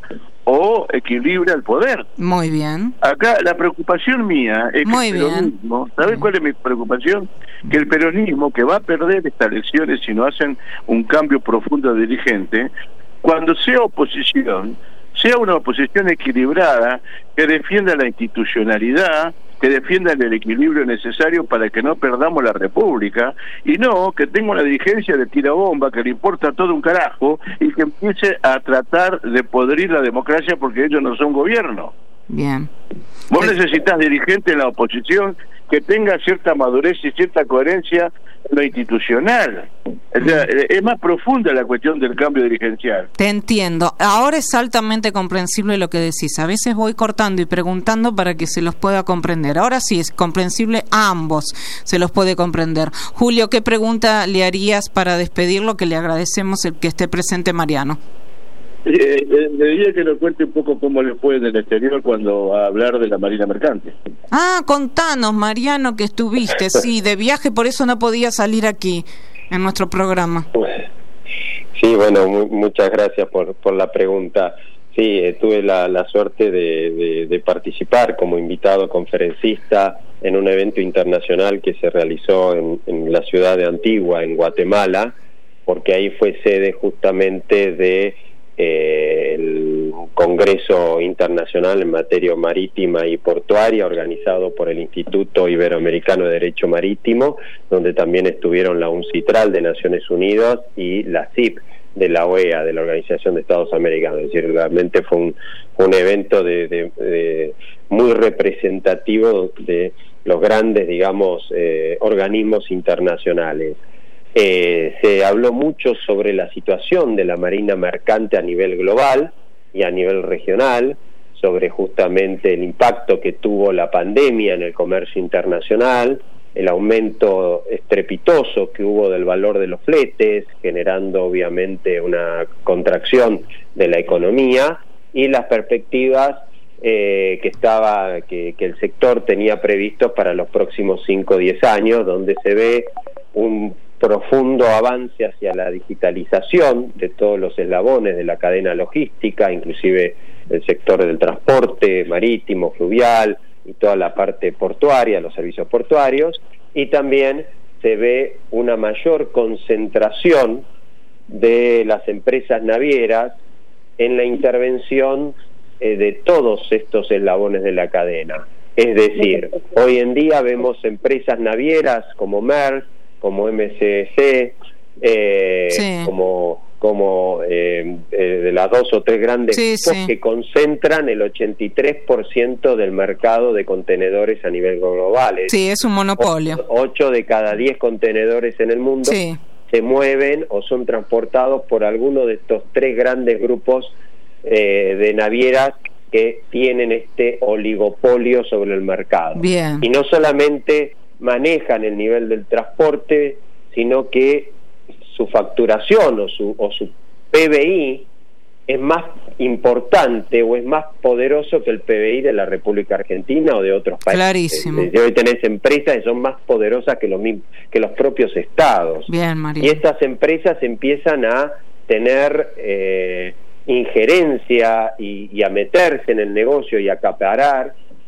o equilibra el poder. Muy bien. Acá la preocupación mía es Muy que el peronismo, ¿sabes cuál es mi preocupación? Que el peronismo, que va a perder estas elecciones si no hacen un cambio profundo de dirigente, cuando sea oposición, sea una oposición equilibrada, que defienda la institucionalidad, que defiendan el equilibrio necesario para que no perdamos la República, y no que tenga una dirigencia de tirabomba que le importa todo un carajo y que empiece a tratar de podrir la democracia porque ellos no son gobierno. Bien. Vos necesitas dirigente en la oposición que tenga cierta madurez y cierta coherencia en lo institucional. O sea, es más profunda la cuestión del cambio dirigencial. Te entiendo. Ahora es altamente comprensible lo que decís. A veces voy cortando y preguntando para que se los pueda comprender. Ahora sí es comprensible a ambos, se los puede comprender. Julio, ¿qué pregunta le harías para despedirlo? Que le agradecemos el que esté presente Mariano. Eh, eh, le diría que nos cuente un poco cómo le fue en el exterior cuando a hablar de la Marina Mercante. Ah, contanos, Mariano, que estuviste, sí, de viaje, por eso no podía salir aquí, en nuestro programa. Sí, bueno, mu- muchas gracias por, por la pregunta. Sí, eh, tuve la, la suerte de, de, de participar como invitado conferencista en un evento internacional que se realizó en, en la ciudad de Antigua, en Guatemala, porque ahí fue sede justamente de Eh, el Congreso Internacional en Materia Marítima y Portuaria, organizado por el Instituto Iberoamericano de Derecho Marítimo, donde también estuvieron la UNCITRAL de Naciones Unidas y la C I P de la O E A, de la Organización de Estados Americanos. Es decir, realmente fue un, un evento de, de, de muy representativo de los grandes, digamos, eh, organismos internacionales. Eh, se habló mucho sobre la situación de la marina mercante a nivel global y a nivel regional, sobre justamente el impacto que tuvo la pandemia en el comercio internacional, el aumento estrepitoso que hubo del valor de los fletes, generando obviamente una contracción de la economía, y las perspectivas eh, que estaba que, que el sector tenía previstos para los próximos cinco o diez años, donde se ve un profundo avance hacia la digitalización de todos los eslabones de la cadena logística, inclusive el sector del transporte marítimo, fluvial y toda la parte portuaria, los servicios portuarios, y también se ve una mayor concentración de las empresas navieras en la intervención eh, de todos estos eslabones de la cadena. Es decir, hoy en día vemos empresas navieras como Maersk, como M S C, eh, sí. como como eh, eh, de las dos o tres grandes sí, sí. que concentran el ochenta y tres por ciento del mercado de contenedores a nivel global. Sí, es un monopolio. Ocho de cada diez contenedores en el mundo sí. se mueven o son transportados por alguno de estos tres grandes grupos eh, de navieras que tienen este oligopolio sobre el mercado. Bien. Y no solamente manejan el nivel del transporte, sino que su facturación o su, o su P B I es más importante o es más poderoso que el P B I de la República Argentina o de otros países. Clarísimo. Y hoy tenés empresas que son más poderosas que los, que los propios estados. Bien, María. Y estas empresas empiezan a tener eh, injerencia y, y a meterse en el negocio y a acaparar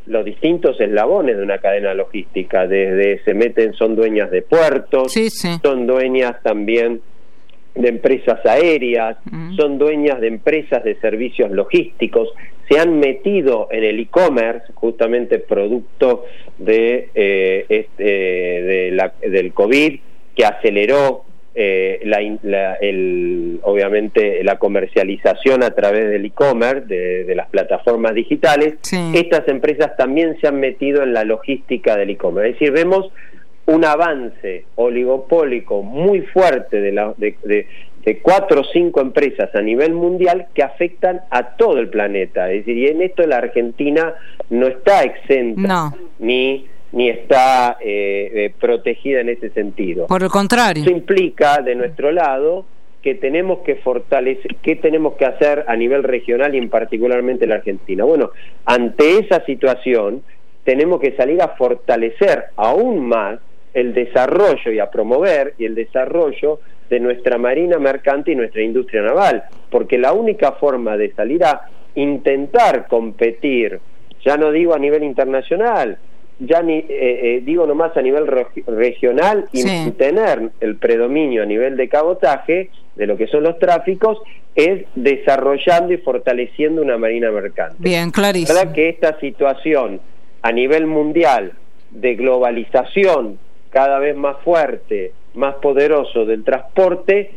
los distintos eslabones de una cadena logística, desde se meten, son dueñas de puertos, sí, sí. son dueñas también de empresas aéreas, mm. son dueñas de empresas de servicios logísticos, se han metido en el e-commerce, justamente producto de, eh, este, de la, del COVID, que aceleró eh, la, la, el, obviamente la comercialización a través del e-commerce, de, de las plataformas digitales. Sí. Estas empresas también se han metido en la logística del e-commerce. Es decir, vemos un avance oligopólico muy fuerte de, la, de, de, de cuatro o cinco empresas a nivel mundial que afectan a todo el planeta. Es decir, y en esto la Argentina no está exenta, no. ni, ni está eh, eh, protegida en ese sentido. Por el contrario. Eso implica, de nuestro lado, que tenemos que fortalecer, ¿qué tenemos que hacer a nivel regional y en particularmente la Argentina? Bueno, ante esa situación tenemos que salir a fortalecer aún más el desarrollo y a promover y el desarrollo de nuestra marina mercante y nuestra industria naval, porque la única forma de salir a intentar competir, ya no digo a nivel internacional, ya ni eh, eh, digo nomás a nivel re- regional y sí. mantener el predominio a nivel de cabotaje de lo que son los tráficos, es desarrollando y fortaleciendo una marina mercante. Bien, clarísimo. La verdad que esta situación a nivel mundial de globalización cada vez más fuerte, más poderoso del transporte,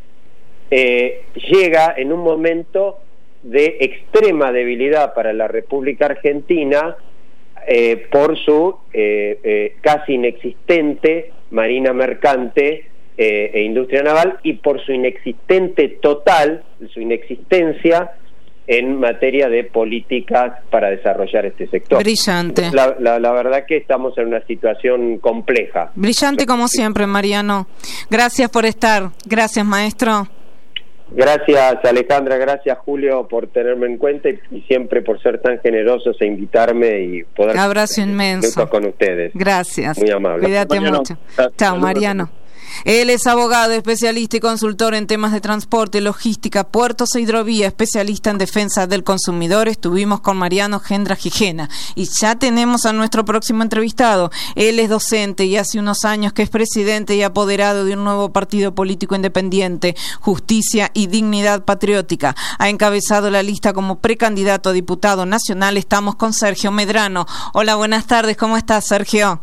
eh, llega en un momento de extrema debilidad para la República Argentina eh, por su eh, eh, casi inexistente marina mercante eh, e industria naval y por su inexistente total, su inexistencia en materia de políticas para desarrollar este sector. Brillante. La, la, la verdad que estamos en una situación compleja. Brillante como siempre, Mariano. Gracias por estar. Gracias, maestro. Gracias, Alejandra. Gracias, Julio, por tenerme en cuenta y, y siempre por ser tan generosos e invitarme y poder... Un abrazo inmenso. Con ustedes. Gracias. Muy amable. Cuídate Mariano. mucho. Chao, Mariano. Él es abogado, especialista y consultor en temas de transporte, logística, puertos e hidrovía, especialista en defensa del consumidor. Estuvimos con Mariano Gendra Gijena y ya tenemos a nuestro próximo entrevistado. Él es docente y hace unos años que es presidente y apoderado de un nuevo partido político independiente, Justicia y Dignidad Patriótica. Ha encabezado la lista como precandidato a diputado nacional. Estamos con Sergio Medrano. Hola, buenas tardes. ¿Cómo estás, Sergio?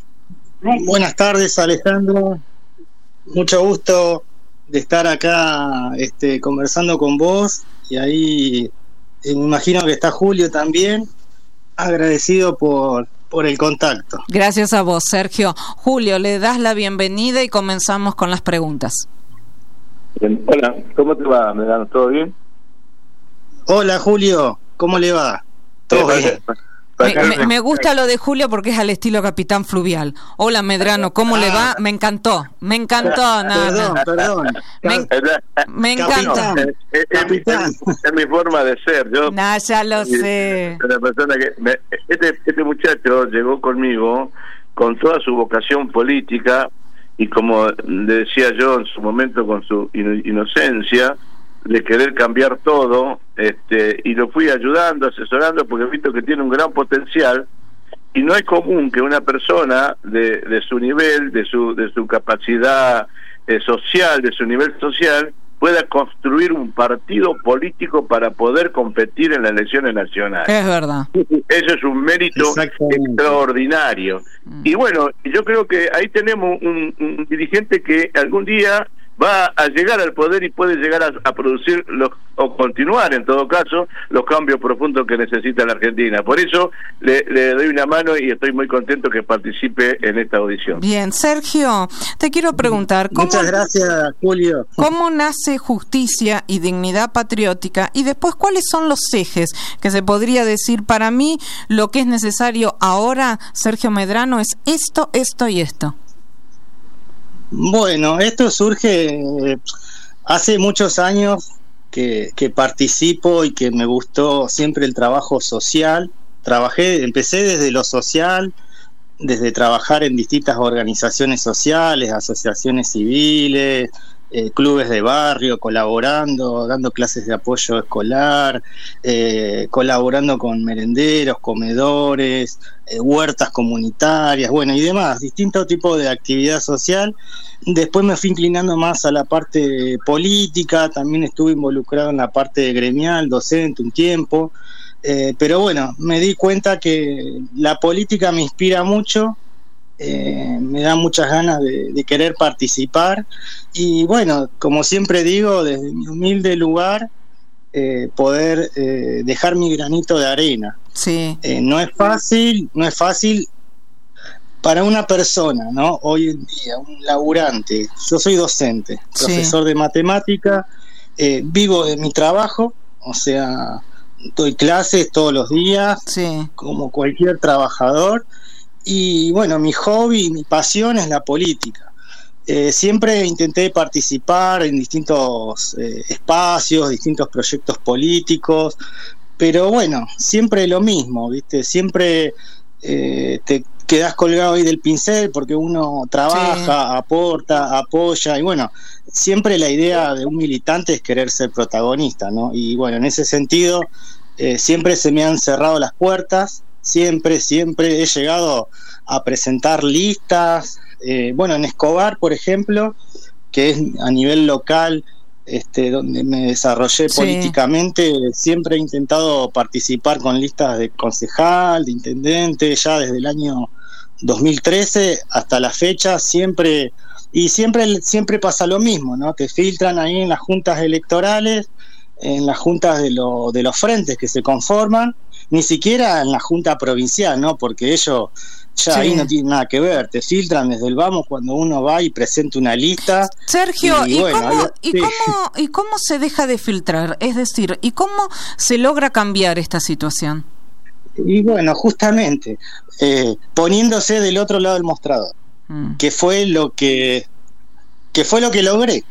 Buenas tardes, Alejandro. Mucho gusto de estar acá este, conversando con vos y ahí eh, me imagino que está Julio también, agradecido por, por el contacto. Gracias a vos, Sergio. Julio, le das la bienvenida y comenzamos con las preguntas. Bien. Hola, ¿cómo te va, Medrano? ¿Todo bien? Hola, Julio, ¿cómo le va? ¿Todo bien? bien? Me, me, me gusta lo de Julio porque es al estilo Capitán Fluvial. Hola, Medrano, ¿cómo ah, le va? Me encantó, me encantó. Perdón, no, perdón. Me, me encanta. Es, es, es, es mi forma de ser. Yo, nah, ya lo sé. La persona que me, este, este muchacho llegó conmigo con toda su vocación política y, como le decía yo en su momento, con su inocencia de querer cambiar todo, este, y lo fui ayudando, asesorando, porque he visto que tiene un gran potencial y no es común que una persona de, de su nivel, de su de su capacidad eh, social, de su nivel social, pueda construir un partido político para poder competir en las elecciones nacionales. Es verdad. Eso es un mérito extraordinario. Mm. Y bueno, yo creo que ahí tenemos un, un dirigente que algún día va a llegar al poder y puede llegar a, a producir los, o continuar en todo caso los cambios profundos que necesita la Argentina. Por eso le, le doy una mano y estoy muy contento que participe en esta audición. Bien, Sergio, te quiero preguntar ¿cómo, muchas gracias, Julio. ¿Cómo nace Justicia y Dignidad Patriótica? Y después, ¿cuáles son los ejes que se podría decir? Para mí, lo que es necesario ahora, Sergio Medrano, es esto, esto y esto. Bueno, esto surge eh, hace muchos años que, que participo y que me gustó siempre el trabajo social. Trabajé, empecé desde lo social, desde trabajar en distintas organizaciones sociales, asociaciones civiles, eh, clubes de barrio, colaborando, dando clases de apoyo escolar, eh, colaborando con merenderos, comedores, eh, huertas comunitarias, bueno, y demás, distintos tipos de actividad social. Después me fui inclinando más a la parte política, también estuve involucrado en la parte gremial, docente un tiempo, eh, pero bueno, me di cuenta que la política me inspira mucho. Eh, me da muchas ganas de, de querer participar y bueno, como siempre digo, desde mi humilde lugar, eh, poder eh, dejar mi granito de arena. Sí. Eh, no es fácil, no es fácil para una persona, ¿no? Hoy en día, un laburante. Yo soy docente, sí. profesor de matemática, eh, vivo de mi trabajo, o sea, doy clases todos los días, sí. como cualquier trabajador. Y bueno, mi hobby, mi pasión es la política. Eh, siempre intenté participar en distintos eh, espacios, distintos proyectos políticos, pero bueno, siempre lo mismo, ¿viste? Siempre eh, te quedás colgado ahí del pincel porque uno trabaja, sí. aporta, apoya, y bueno, siempre la idea de un militante es querer ser protagonista, ¿no? Y bueno, en ese sentido, eh, siempre se me han cerrado las puertas. Siempre, siempre he llegado a presentar listas. Eh, bueno, en Escobar, por ejemplo, que es a nivel local, este, donde me desarrollé sí. políticamente, siempre he intentado participar con listas de concejal, de intendente, ya desde el año dos mil trece hasta la fecha, siempre, y siempre, siempre pasa lo mismo, ¿no? Te filtran ahí en las juntas electorales, en las juntas de, lo, de los frentes que se conforman, ni siquiera en la junta provincial, ¿no? Porque ellos ya sí. ahí no tienen nada que ver, te filtran desde el vamos cuando uno va y presenta una lista. Sergio, ¿y, y, bueno, cómo, ahí, y, sí. cómo, ¿y cómo se deja de filtrar? Es decir, ¿y cómo se logra cambiar esta situación? Y bueno, justamente, eh, poniéndose del otro lado del mostrador, mm. que fue lo que, que fue lo que logré,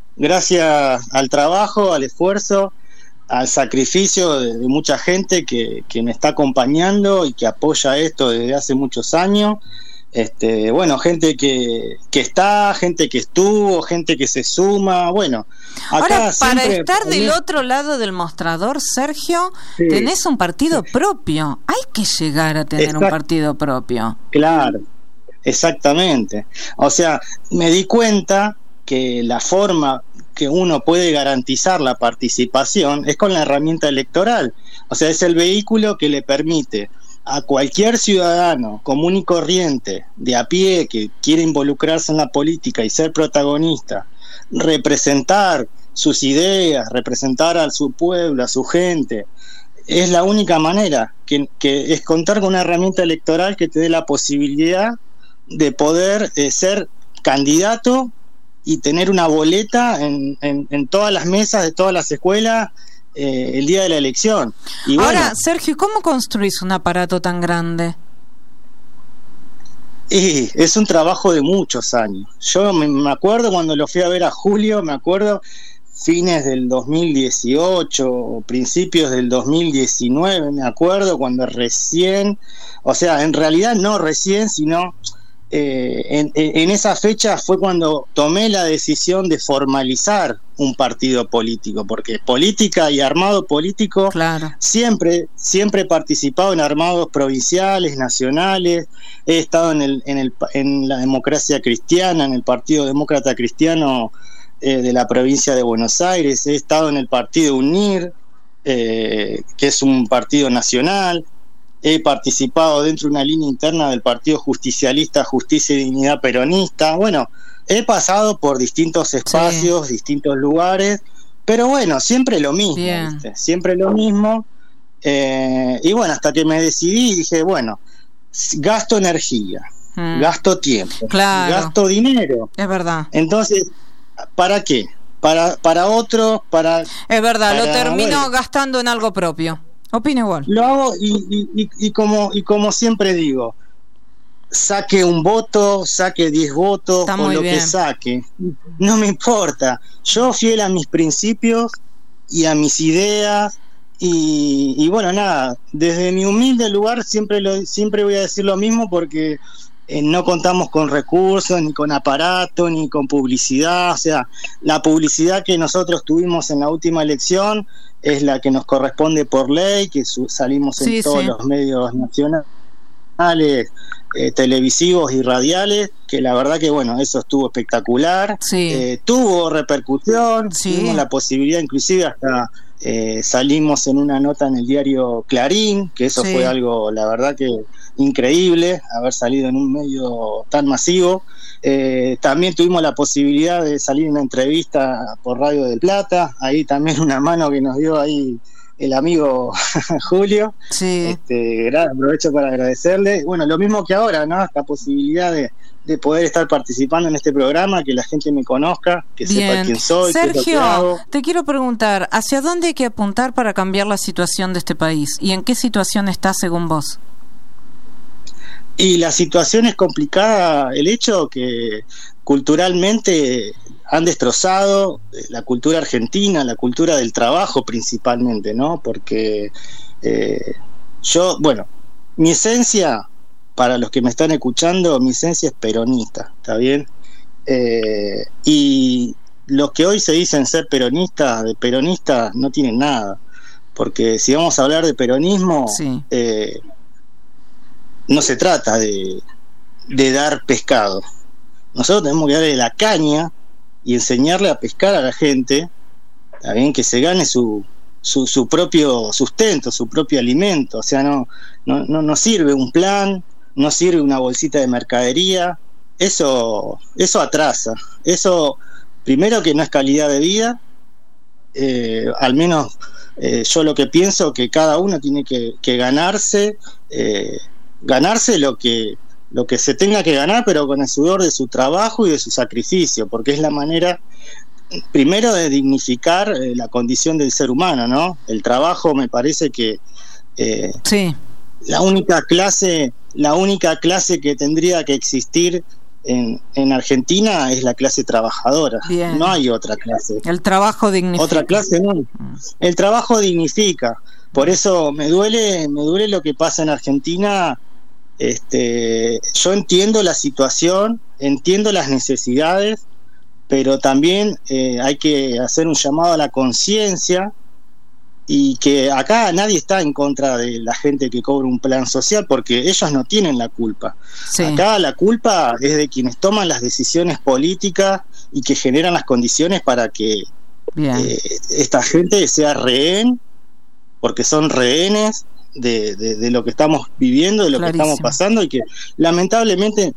gracias al trabajo, al esfuerzo, al sacrificio de, de mucha gente que, que me está acompañando y que apoya esto desde hace muchos años. Este, bueno, gente que, que está, gente que estuvo, gente que se suma, bueno. Acá ahora, para siempre, estar del otro lado del mostrador, Sergio, sí. tenés un partido propio. Hay que llegar a tener Exact- un partido propio. Claro, exactamente. O sea, me di cuenta que la forma que uno puede garantizar la participación es con la herramienta electoral. O sea, es el vehículo que le permite a cualquier ciudadano común y corriente, de a pie, que quiere involucrarse en la política y ser protagonista, representar sus ideas, representar a su pueblo, a su gente. Es la única manera, que, que es contar con una herramienta electoral que te dé la posibilidad de poder eh, ser candidato y tener una boleta en, en, en todas las mesas de todas las escuelas eh, el día de la elección. Y ahora, bueno, Sergio, ¿cómo construís un aparato tan grande? Y es un trabajo de muchos años. Yo me, me acuerdo cuando lo fui a ver a Julio, me acuerdo fines del dos mil dieciocho, principios del dos mil diecinueve, me acuerdo cuando recién, o sea, en realidad no recién, sino... Eh, en, en esa fecha fue cuando tomé la decisión de formalizar un partido político, porque política y armado político, claro. siempre siempre he participado en armados provinciales, nacionales, he estado en el en el en la democracia cristiana, en el Partido Demócrata Cristiano eh, de la provincia de Buenos Aires, he estado en el Partido UNIR, eh, que es un partido nacional. He participado dentro de una línea interna del Partido Justicialista, Justicia y Dignidad Peronista. Bueno, he pasado por distintos espacios, sí. distintos lugares, pero bueno, siempre lo mismo, ¿viste? Siempre lo mismo. Eh, y bueno, hasta que me decidí, dije, bueno, gasto energía, hmm. gasto tiempo, claro. gasto dinero. Es verdad. Entonces, ¿para qué? Para, para otro, para... Es verdad, para, lo termino bueno, gastando en algo propio. Opino igual. Lo hago y, y, y, y, como, y como siempre digo, saque un voto, saque diez votos, Está o lo bien. que saque. No me importa. Yo fiel a mis principios y a mis ideas. Y, y bueno, nada, desde mi humilde lugar siempre, lo, siempre voy a decir lo mismo porque eh, no contamos con recursos, ni con aparato, ni con publicidad. O sea, la publicidad que nosotros tuvimos en la última elección es la que nos corresponde por ley, que su- salimos en Sí, todos sí. los medios nacionales, eh, televisivos y radiales, que la verdad que bueno, eso estuvo espectacular. Sí. Eh, tuvo repercusión, Sí. tuvimos la posibilidad, inclusive hasta eh, salimos en una nota en el diario Clarín, que eso Sí. fue algo, la verdad que increíble, haber salido en un medio tan masivo. Eh, también tuvimos la posibilidad de salir en una entrevista por Radio del Plata, ahí también una mano que nos dio ahí el amigo Julio. Sí. Este, gra- aprovecho para agradecerle. Bueno, lo mismo que ahora, ¿no? Esta posibilidad de, de poder estar participando en este programa, que la gente me conozca, que sepa Bien. quién soy, qué es lo que Sergio, hago. te quiero preguntar, ¿hacia dónde hay que apuntar para cambiar la situación de este país? ¿Y en qué situación está según vos? Y la situación es complicada, el hecho que culturalmente han destrozado la cultura argentina, la cultura del trabajo principalmente, ¿no? Porque eh, yo, bueno, mi esencia, para los que me están escuchando, mi esencia es peronista, ¿está bien? Eh, y los que hoy se dicen ser peronistas, de peronistas, no tienen nada, porque si vamos a hablar de peronismo, Sí. eh, no se trata de, de dar pescado. Nosotros tenemos que darle la caña y enseñarle a pescar a la gente, ¿está bien? Que se gane su, su, su propio sustento, su propio alimento. O sea, no, no, no, no sirve un plan, no sirve una bolsita de mercadería. Eso, eso atrasa. Eso, primero, que no es calidad de vida. Eh, al menos eh, yo lo que pienso, que cada uno tiene que, que ganarse eh, ganarse lo que lo que se tenga que ganar, pero con el sudor de su trabajo y de su sacrificio, porque es la manera primero de dignificar eh, la condición del ser humano, ¿no? El trabajo, me parece que eh, Sí. la única clase la única clase que tendría que existir en, en Argentina es la clase trabajadora. Bien. No hay otra clase. El trabajo dignifica. Otra clase no. El trabajo dignifica. Por eso me duele, me duele lo que pasa en Argentina. Este, yo entiendo la situación, entiendo las necesidades, pero también eh, hay que hacer un llamado a la conciencia, y que acá nadie está en contra de la gente que cobra un plan social, porque ellos no tienen la culpa. Sí. Acá la culpa es de quienes toman las decisiones políticas y que generan las condiciones para que Bien. eh, esta gente sea rehén, porque son rehenes de, de, de lo que estamos viviendo, de lo Clarísimo. que estamos pasando, y que lamentablemente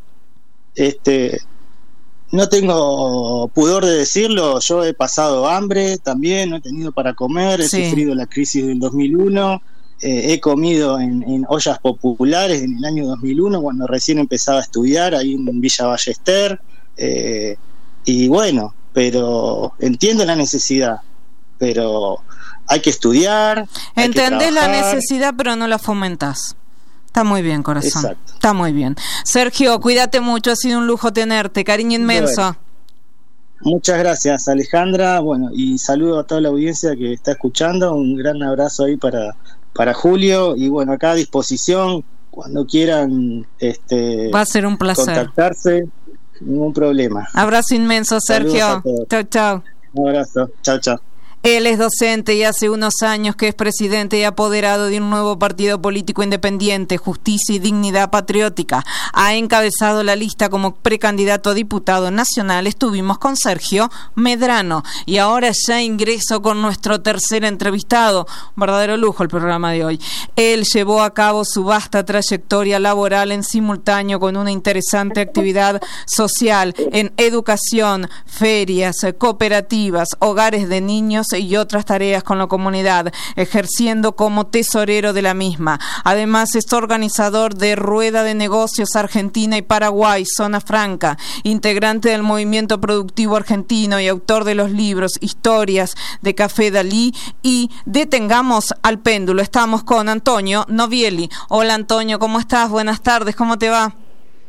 este no tengo pudor de decirlo, yo he pasado hambre también, no he tenido para comer, he Sí. sufrido la crisis del dos mil uno, eh, he comido en, en ollas populares en el año dos mil uno, cuando recién empezaba a estudiar ahí en Villa Ballester, eh, y bueno, pero entiendo la necesidad, pero hay que estudiar, hay que Entendés la trabajar. necesidad, pero no la fomentás. Está muy bien, corazón. Exacto. Está muy bien. Sergio, cuídate mucho, ha sido un lujo tenerte. Cariño inmenso. Bueno. Muchas gracias, Alejandra. Bueno, y saludo a toda la audiencia que está escuchando. Un gran abrazo ahí para, para Julio. Y bueno, acá a disposición, cuando quieran este, Va a ser un placer. contactarse, ningún problema. Abrazo inmenso, Saludos Sergio. a todos. Chao, chao. Un abrazo. Chao, chao. Él es docente y hace unos años que es presidente y apoderado de un nuevo partido político independiente, Justicia y Dignidad Patriótica. Ha encabezado la lista como precandidato a diputado nacional. Estuvimos con Sergio Medrano y ahora ya ingreso con nuestro tercer entrevistado. Un verdadero lujo el programa de hoy. Él llevó a cabo su vasta trayectoria laboral en simultáneo con una interesante actividad social en educación, ferias, cooperativas, hogares de niños y otras tareas con la comunidad, ejerciendo como tesorero de la misma. Además, es organizador de Rueda de Negocios Argentina y Paraguay, Zona Franca, integrante del movimiento productivo argentino y autor de los libros Historias de Café Dalí y Detengamos al Péndulo. Estamos con Antonio Novielli. Hola, Antonio, ¿cómo estás? Buenas tardes, ¿cómo te va?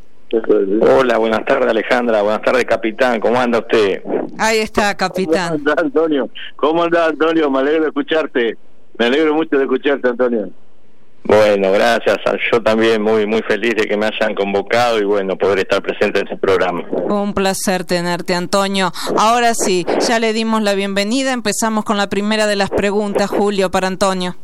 Hola, buenas tardes, Alejandra, buenas tardes, capitán, ¿cómo anda usted? Ahí está, capitán. ¿Cómo anda, Antonio? ¿Cómo anda, Antonio? Me alegro de escucharte, me alegro mucho de escucharte, Antonio. Bueno, gracias. Yo también muy muy feliz de que me hayan convocado y bueno, poder estar presente en este programa. Un placer tenerte, Antonio. Ahora sí, ya le dimos la bienvenida. Empezamos con la primera de las preguntas, Julio, para Antonio.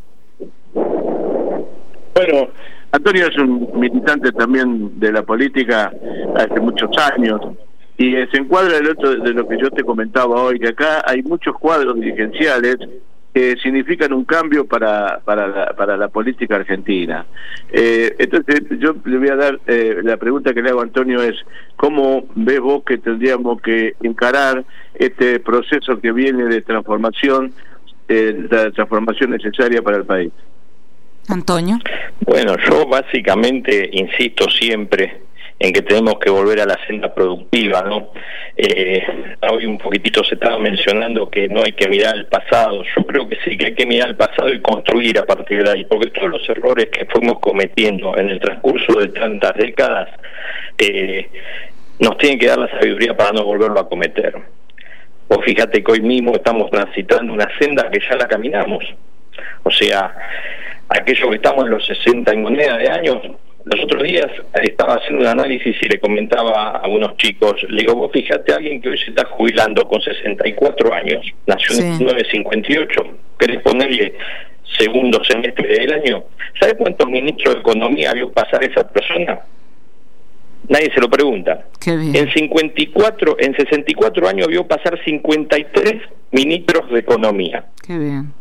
Bueno, Antonio es un militante también de la política hace muchos años y se encuadra el otro de lo que yo te comentaba hoy, que acá hay muchos cuadros dirigenciales que significan un cambio para para la, para la política argentina. Eh, entonces yo le voy a dar, eh, la pregunta que le hago a Antonio es, ¿cómo ves vos que tendríamos que encarar este proceso que viene de transformación, eh, la transformación necesaria para el país? Antonio. Bueno, yo básicamente insisto siempre en que tenemos que volver a la senda productiva, ¿no? Eh, hoy un poquitito se estaba mencionando que no hay que mirar al pasado. Yo creo que sí, que hay que mirar al pasado y construir a partir de ahí, porque todos los errores que fuimos cometiendo en el transcurso de tantas décadas eh, nos tienen que dar la sabiduría para no volverlo a cometer. Vos fíjate que hoy mismo estamos transitando una senda que ya la caminamos. O sea, aquellos que estamos en los sesenta y moneda de años, los otros días estaba haciendo un análisis y le comentaba a unos chicos, le digo, vos fíjate, alguien que hoy se está jubilando con sesenta y cuatro años, nació en mil novecientos cincuenta y ocho, querés ponerle segundo semestre del año, ¿sabe cuántos ministros de Economía vio pasar esa persona? Nadie se lo pregunta. Qué bien. En cincuenta y cuatro, en sesenta y cuatro años vio pasar cincuenta y tres ministros de Economía. Qué bien.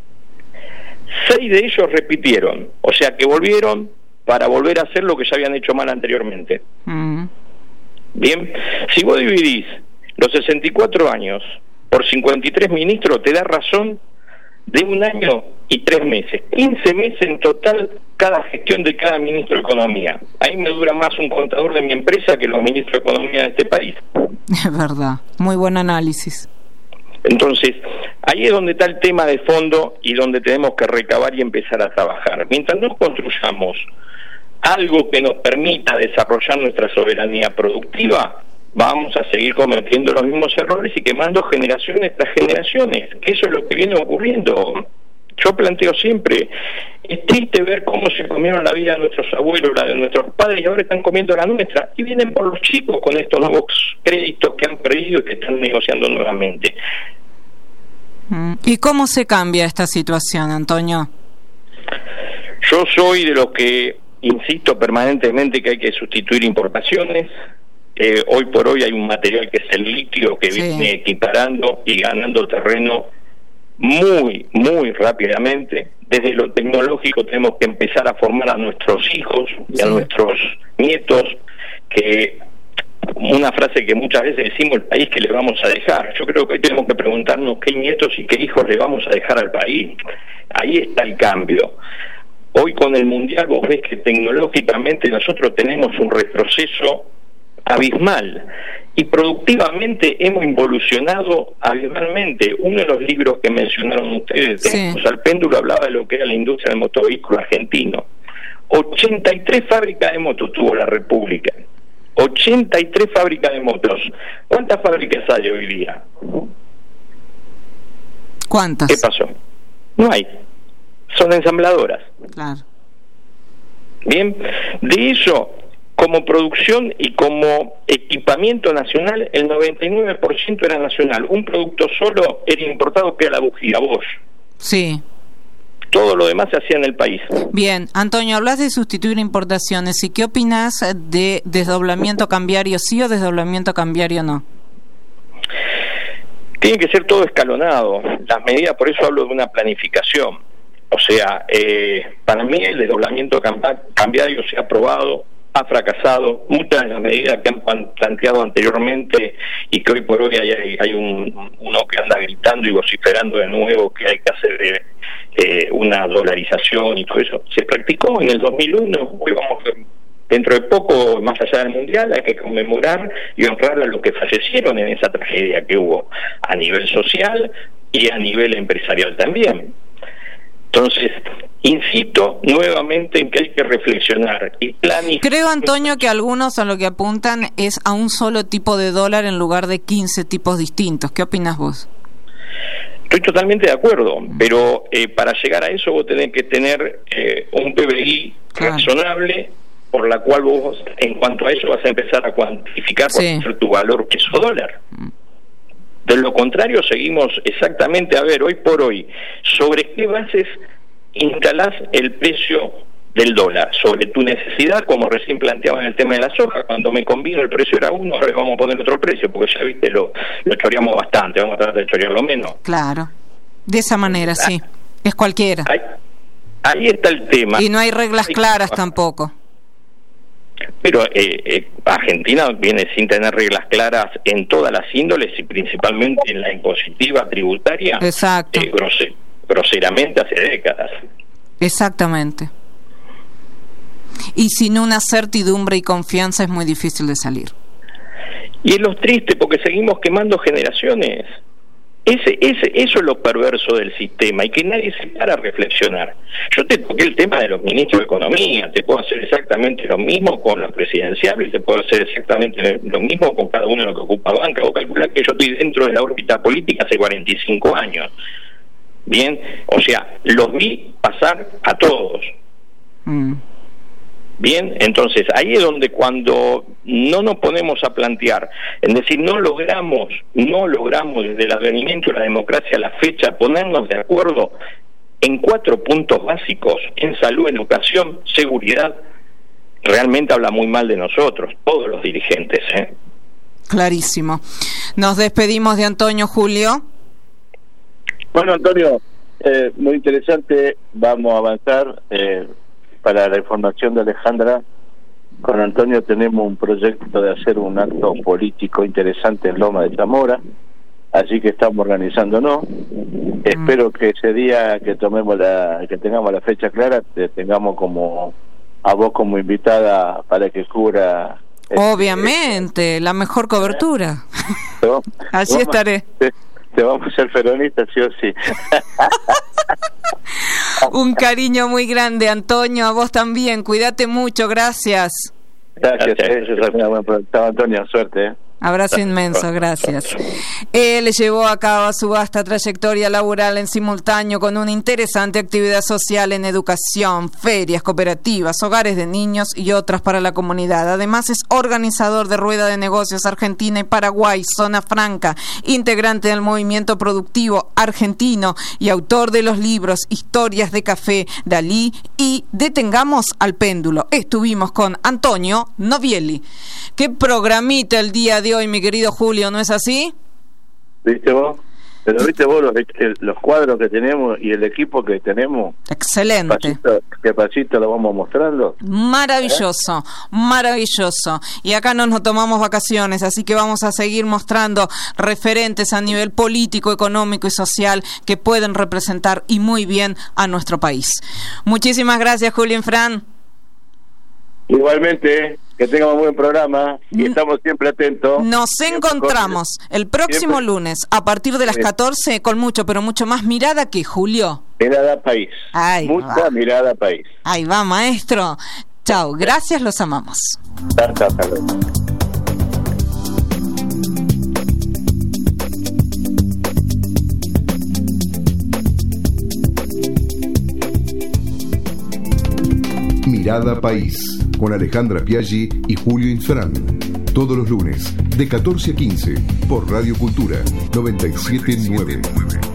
Seis de ellos repitieron, o sea que volvieron para volver a hacer lo que ya habían hecho mal anteriormente. Mm. Bien, si vos dividís los sesenta y cuatro años por cincuenta y tres ministros, te da razón de un año y tres meses, quince meses en total cada gestión de cada ministro de Economía. Ahí me dura más un contador de mi empresa que los ministros de Economía de este país. Es verdad, muy buen análisis. Entonces, ahí es donde está el tema de fondo y donde tenemos que recabar y empezar a trabajar. Mientras no construyamos algo que nos permita desarrollar nuestra soberanía productiva, vamos a seguir cometiendo los mismos errores y quemando generaciones tras generaciones, que eso es lo que viene ocurriendo. Yo planteo siempre, es triste ver cómo se comieron la vida de nuestros abuelos, la de nuestros padres, y ahora están comiendo la nuestra, y vienen por los chicos con estos nuevos créditos que han perdido y que están negociando nuevamente. ¿Y cómo se cambia esta situación, Antonio? Yo soy de los que insisto permanentemente que hay que sustituir importaciones. Eh, hoy por hoy hay un material que es el litio que sí. viene equiparando y ganando terreno muy, muy rápidamente. Desde lo tecnológico tenemos que empezar a formar a nuestros hijos y sí. a nuestros nietos, que una frase que muchas veces decimos, el país que le vamos a dejar. Yo creo que hoy tenemos que preguntarnos qué nietos y qué hijos le vamos a dejar al país. Ahí está el cambio. Hoy con el Mundial vos ves que tecnológicamente nosotros tenemos un retroceso abismal y productivamente hemos involucionado abismalmente. Uno de los libros que mencionaron ustedes, sí. de al péndulo, hablaba de lo que era la industria del motovehículo argentino. ochenta y tres fábricas de motos tuvo la República. ochenta y tres fábricas de motos. ¿Cuántas fábricas hay hoy día? ¿Cuántas? ¿Qué pasó? No hay. Son ensambladoras. Claro. Bien, de eso, como producción y como equipamiento nacional, el noventa y nueve por ciento era nacional. Un producto solo era importado, que era la bujía Bosch. Sí. Todo lo demás se hacía en el país. Bien, Antonio, hablas de sustituir importaciones. ¿Y qué opinás de desdoblamiento cambiario sí o desdoblamiento cambiario no? Tiene que ser todo escalonado. Las medidas, por eso hablo de una planificación. O sea, eh, para mí el desdoblamiento cambiario se ha aprobado, ha fracasado. Muchas de las medidas que han planteado anteriormente y que hoy por hoy hay, hay, hay un, uno que anda gritando y vociferando de nuevo que hay que hacer eh, una dolarización y todo eso, se practicó en el dos mil uno. Hoy vamos, dentro de poco, más allá del Mundial, hay que conmemorar y honrar a los que fallecieron en esa tragedia que hubo a nivel social y a nivel empresarial también. Entonces, insisto nuevamente en que hay que reflexionar y planificar. Creo, Antonio, que algunos a lo que apuntan es a un solo tipo de dólar en lugar de quince tipos distintos. ¿Qué opinas vos? Estoy totalmente de acuerdo, pero eh, para llegar a eso vos tenés que tener eh, un P B I claro. razonable, por la cual vos, en cuanto a eso, vas a empezar a cuantificar sí. por tu valor peso dólar. De lo contrario, seguimos exactamente, a ver, hoy por hoy, ¿sobre qué bases instalás el precio del dólar? Sobre tu necesidad, como recién planteaba en el tema de la soja, cuando me convino el precio era uno, ahora vamos a poner otro precio, porque ya viste, lo, lo choreamos bastante, vamos a tratar de chorearlo menos. Claro, de esa manera, ah, sí, es cualquiera. Ahí, ahí está el tema. Y no hay reglas claras tampoco. Pero eh, eh, Argentina viene sin tener reglas claras en todas las índoles y principalmente en la impositiva tributaria. Exacto. Eh, grose, groseramente hace décadas. Exactamente. Y sin una certidumbre y confianza es muy difícil de salir. Y es lo triste porque seguimos quemando generaciones. Ese, ese, eso es lo perverso del sistema y que nadie se para a reflexionar. Yo te toqué el tema de los ministros de Economía, te puedo hacer exactamente lo mismo con los presidenciables, te puedo hacer exactamente lo mismo con cada uno de los que ocupa banca. Vos calculás que yo estoy dentro de la órbita política hace cuarenta y cinco años. Bien, o sea, los vi pasar a todos. Mm. Bien, entonces ahí es donde cuando no nos ponemos a plantear, es decir, no logramos, no logramos desde el advenimiento de la democracia a la fecha ponernos de acuerdo en cuatro puntos básicos, en salud, educación, seguridad, realmente habla muy mal de nosotros, todos los dirigentes, ¿eh? Clarísimo. Nos despedimos de Antonio. Julio. Bueno, Antonio, eh, muy interesante, vamos a avanzar. Eh, Para la información de Alejandra, con Antonio tenemos un proyecto de hacer un acto político interesante en Loma de Zamora, así que estamos organizándonos. Mm. Espero que ese día que tomemos la, que tengamos la fecha clara, te tengamos como a vos como invitada para que cubra. Obviamente, este, la mejor cobertura. Así estaré. Te, te vamos a ser peronistas, sí o sí. Un cariño muy grande, Antonio, a vos también, cuídate mucho, gracias. Gracias, gracias. Antonio, suerte. ¿eh? Abrazo inmenso, gracias. Él llevó a cabo su vasta trayectoria laboral en simultáneo con una interesante actividad social en educación, ferias, cooperativas, hogares de niños y otras para la comunidad. Además es organizador de Rueda de Negocios Argentina y Paraguay, Zona Franca, integrante del movimiento productivo argentino y autor de los libros Historias de Café, Dalí y Detengamos al Péndulo. Estuvimos con Antonio Novielli. Qué programita el día de hoy, mi querido Julio, ¿no es así? ¿Viste vos? Pero viste vos los, los cuadros que tenemos y el equipo que tenemos. Excelente. ¿Qué pasito, qué pasito lo vamos mostrando? Maravilloso, ¿Eh? maravilloso. Y acá no nos tomamos vacaciones, así que vamos a seguir mostrando referentes a nivel político, económico y social que pueden representar y muy bien a nuestro país. Muchísimas gracias, Julio Infran. Igualmente, que tengamos un buen programa y estamos siempre atentos. Nos encontramos el próximo siempre. lunes a partir de las catorce con mucho, pero mucho más mirada que Julio. Mirada país. Ahí Mucha va. mirada país. Ahí va, maestro. Chao, gracias, los amamos. Chao, chao, chao. Mirada País, con Alejandra Piaggi y Julio Infran. Todos los lunes, de catorce a quince, por Radio Cultura noventa y siete punto nueve.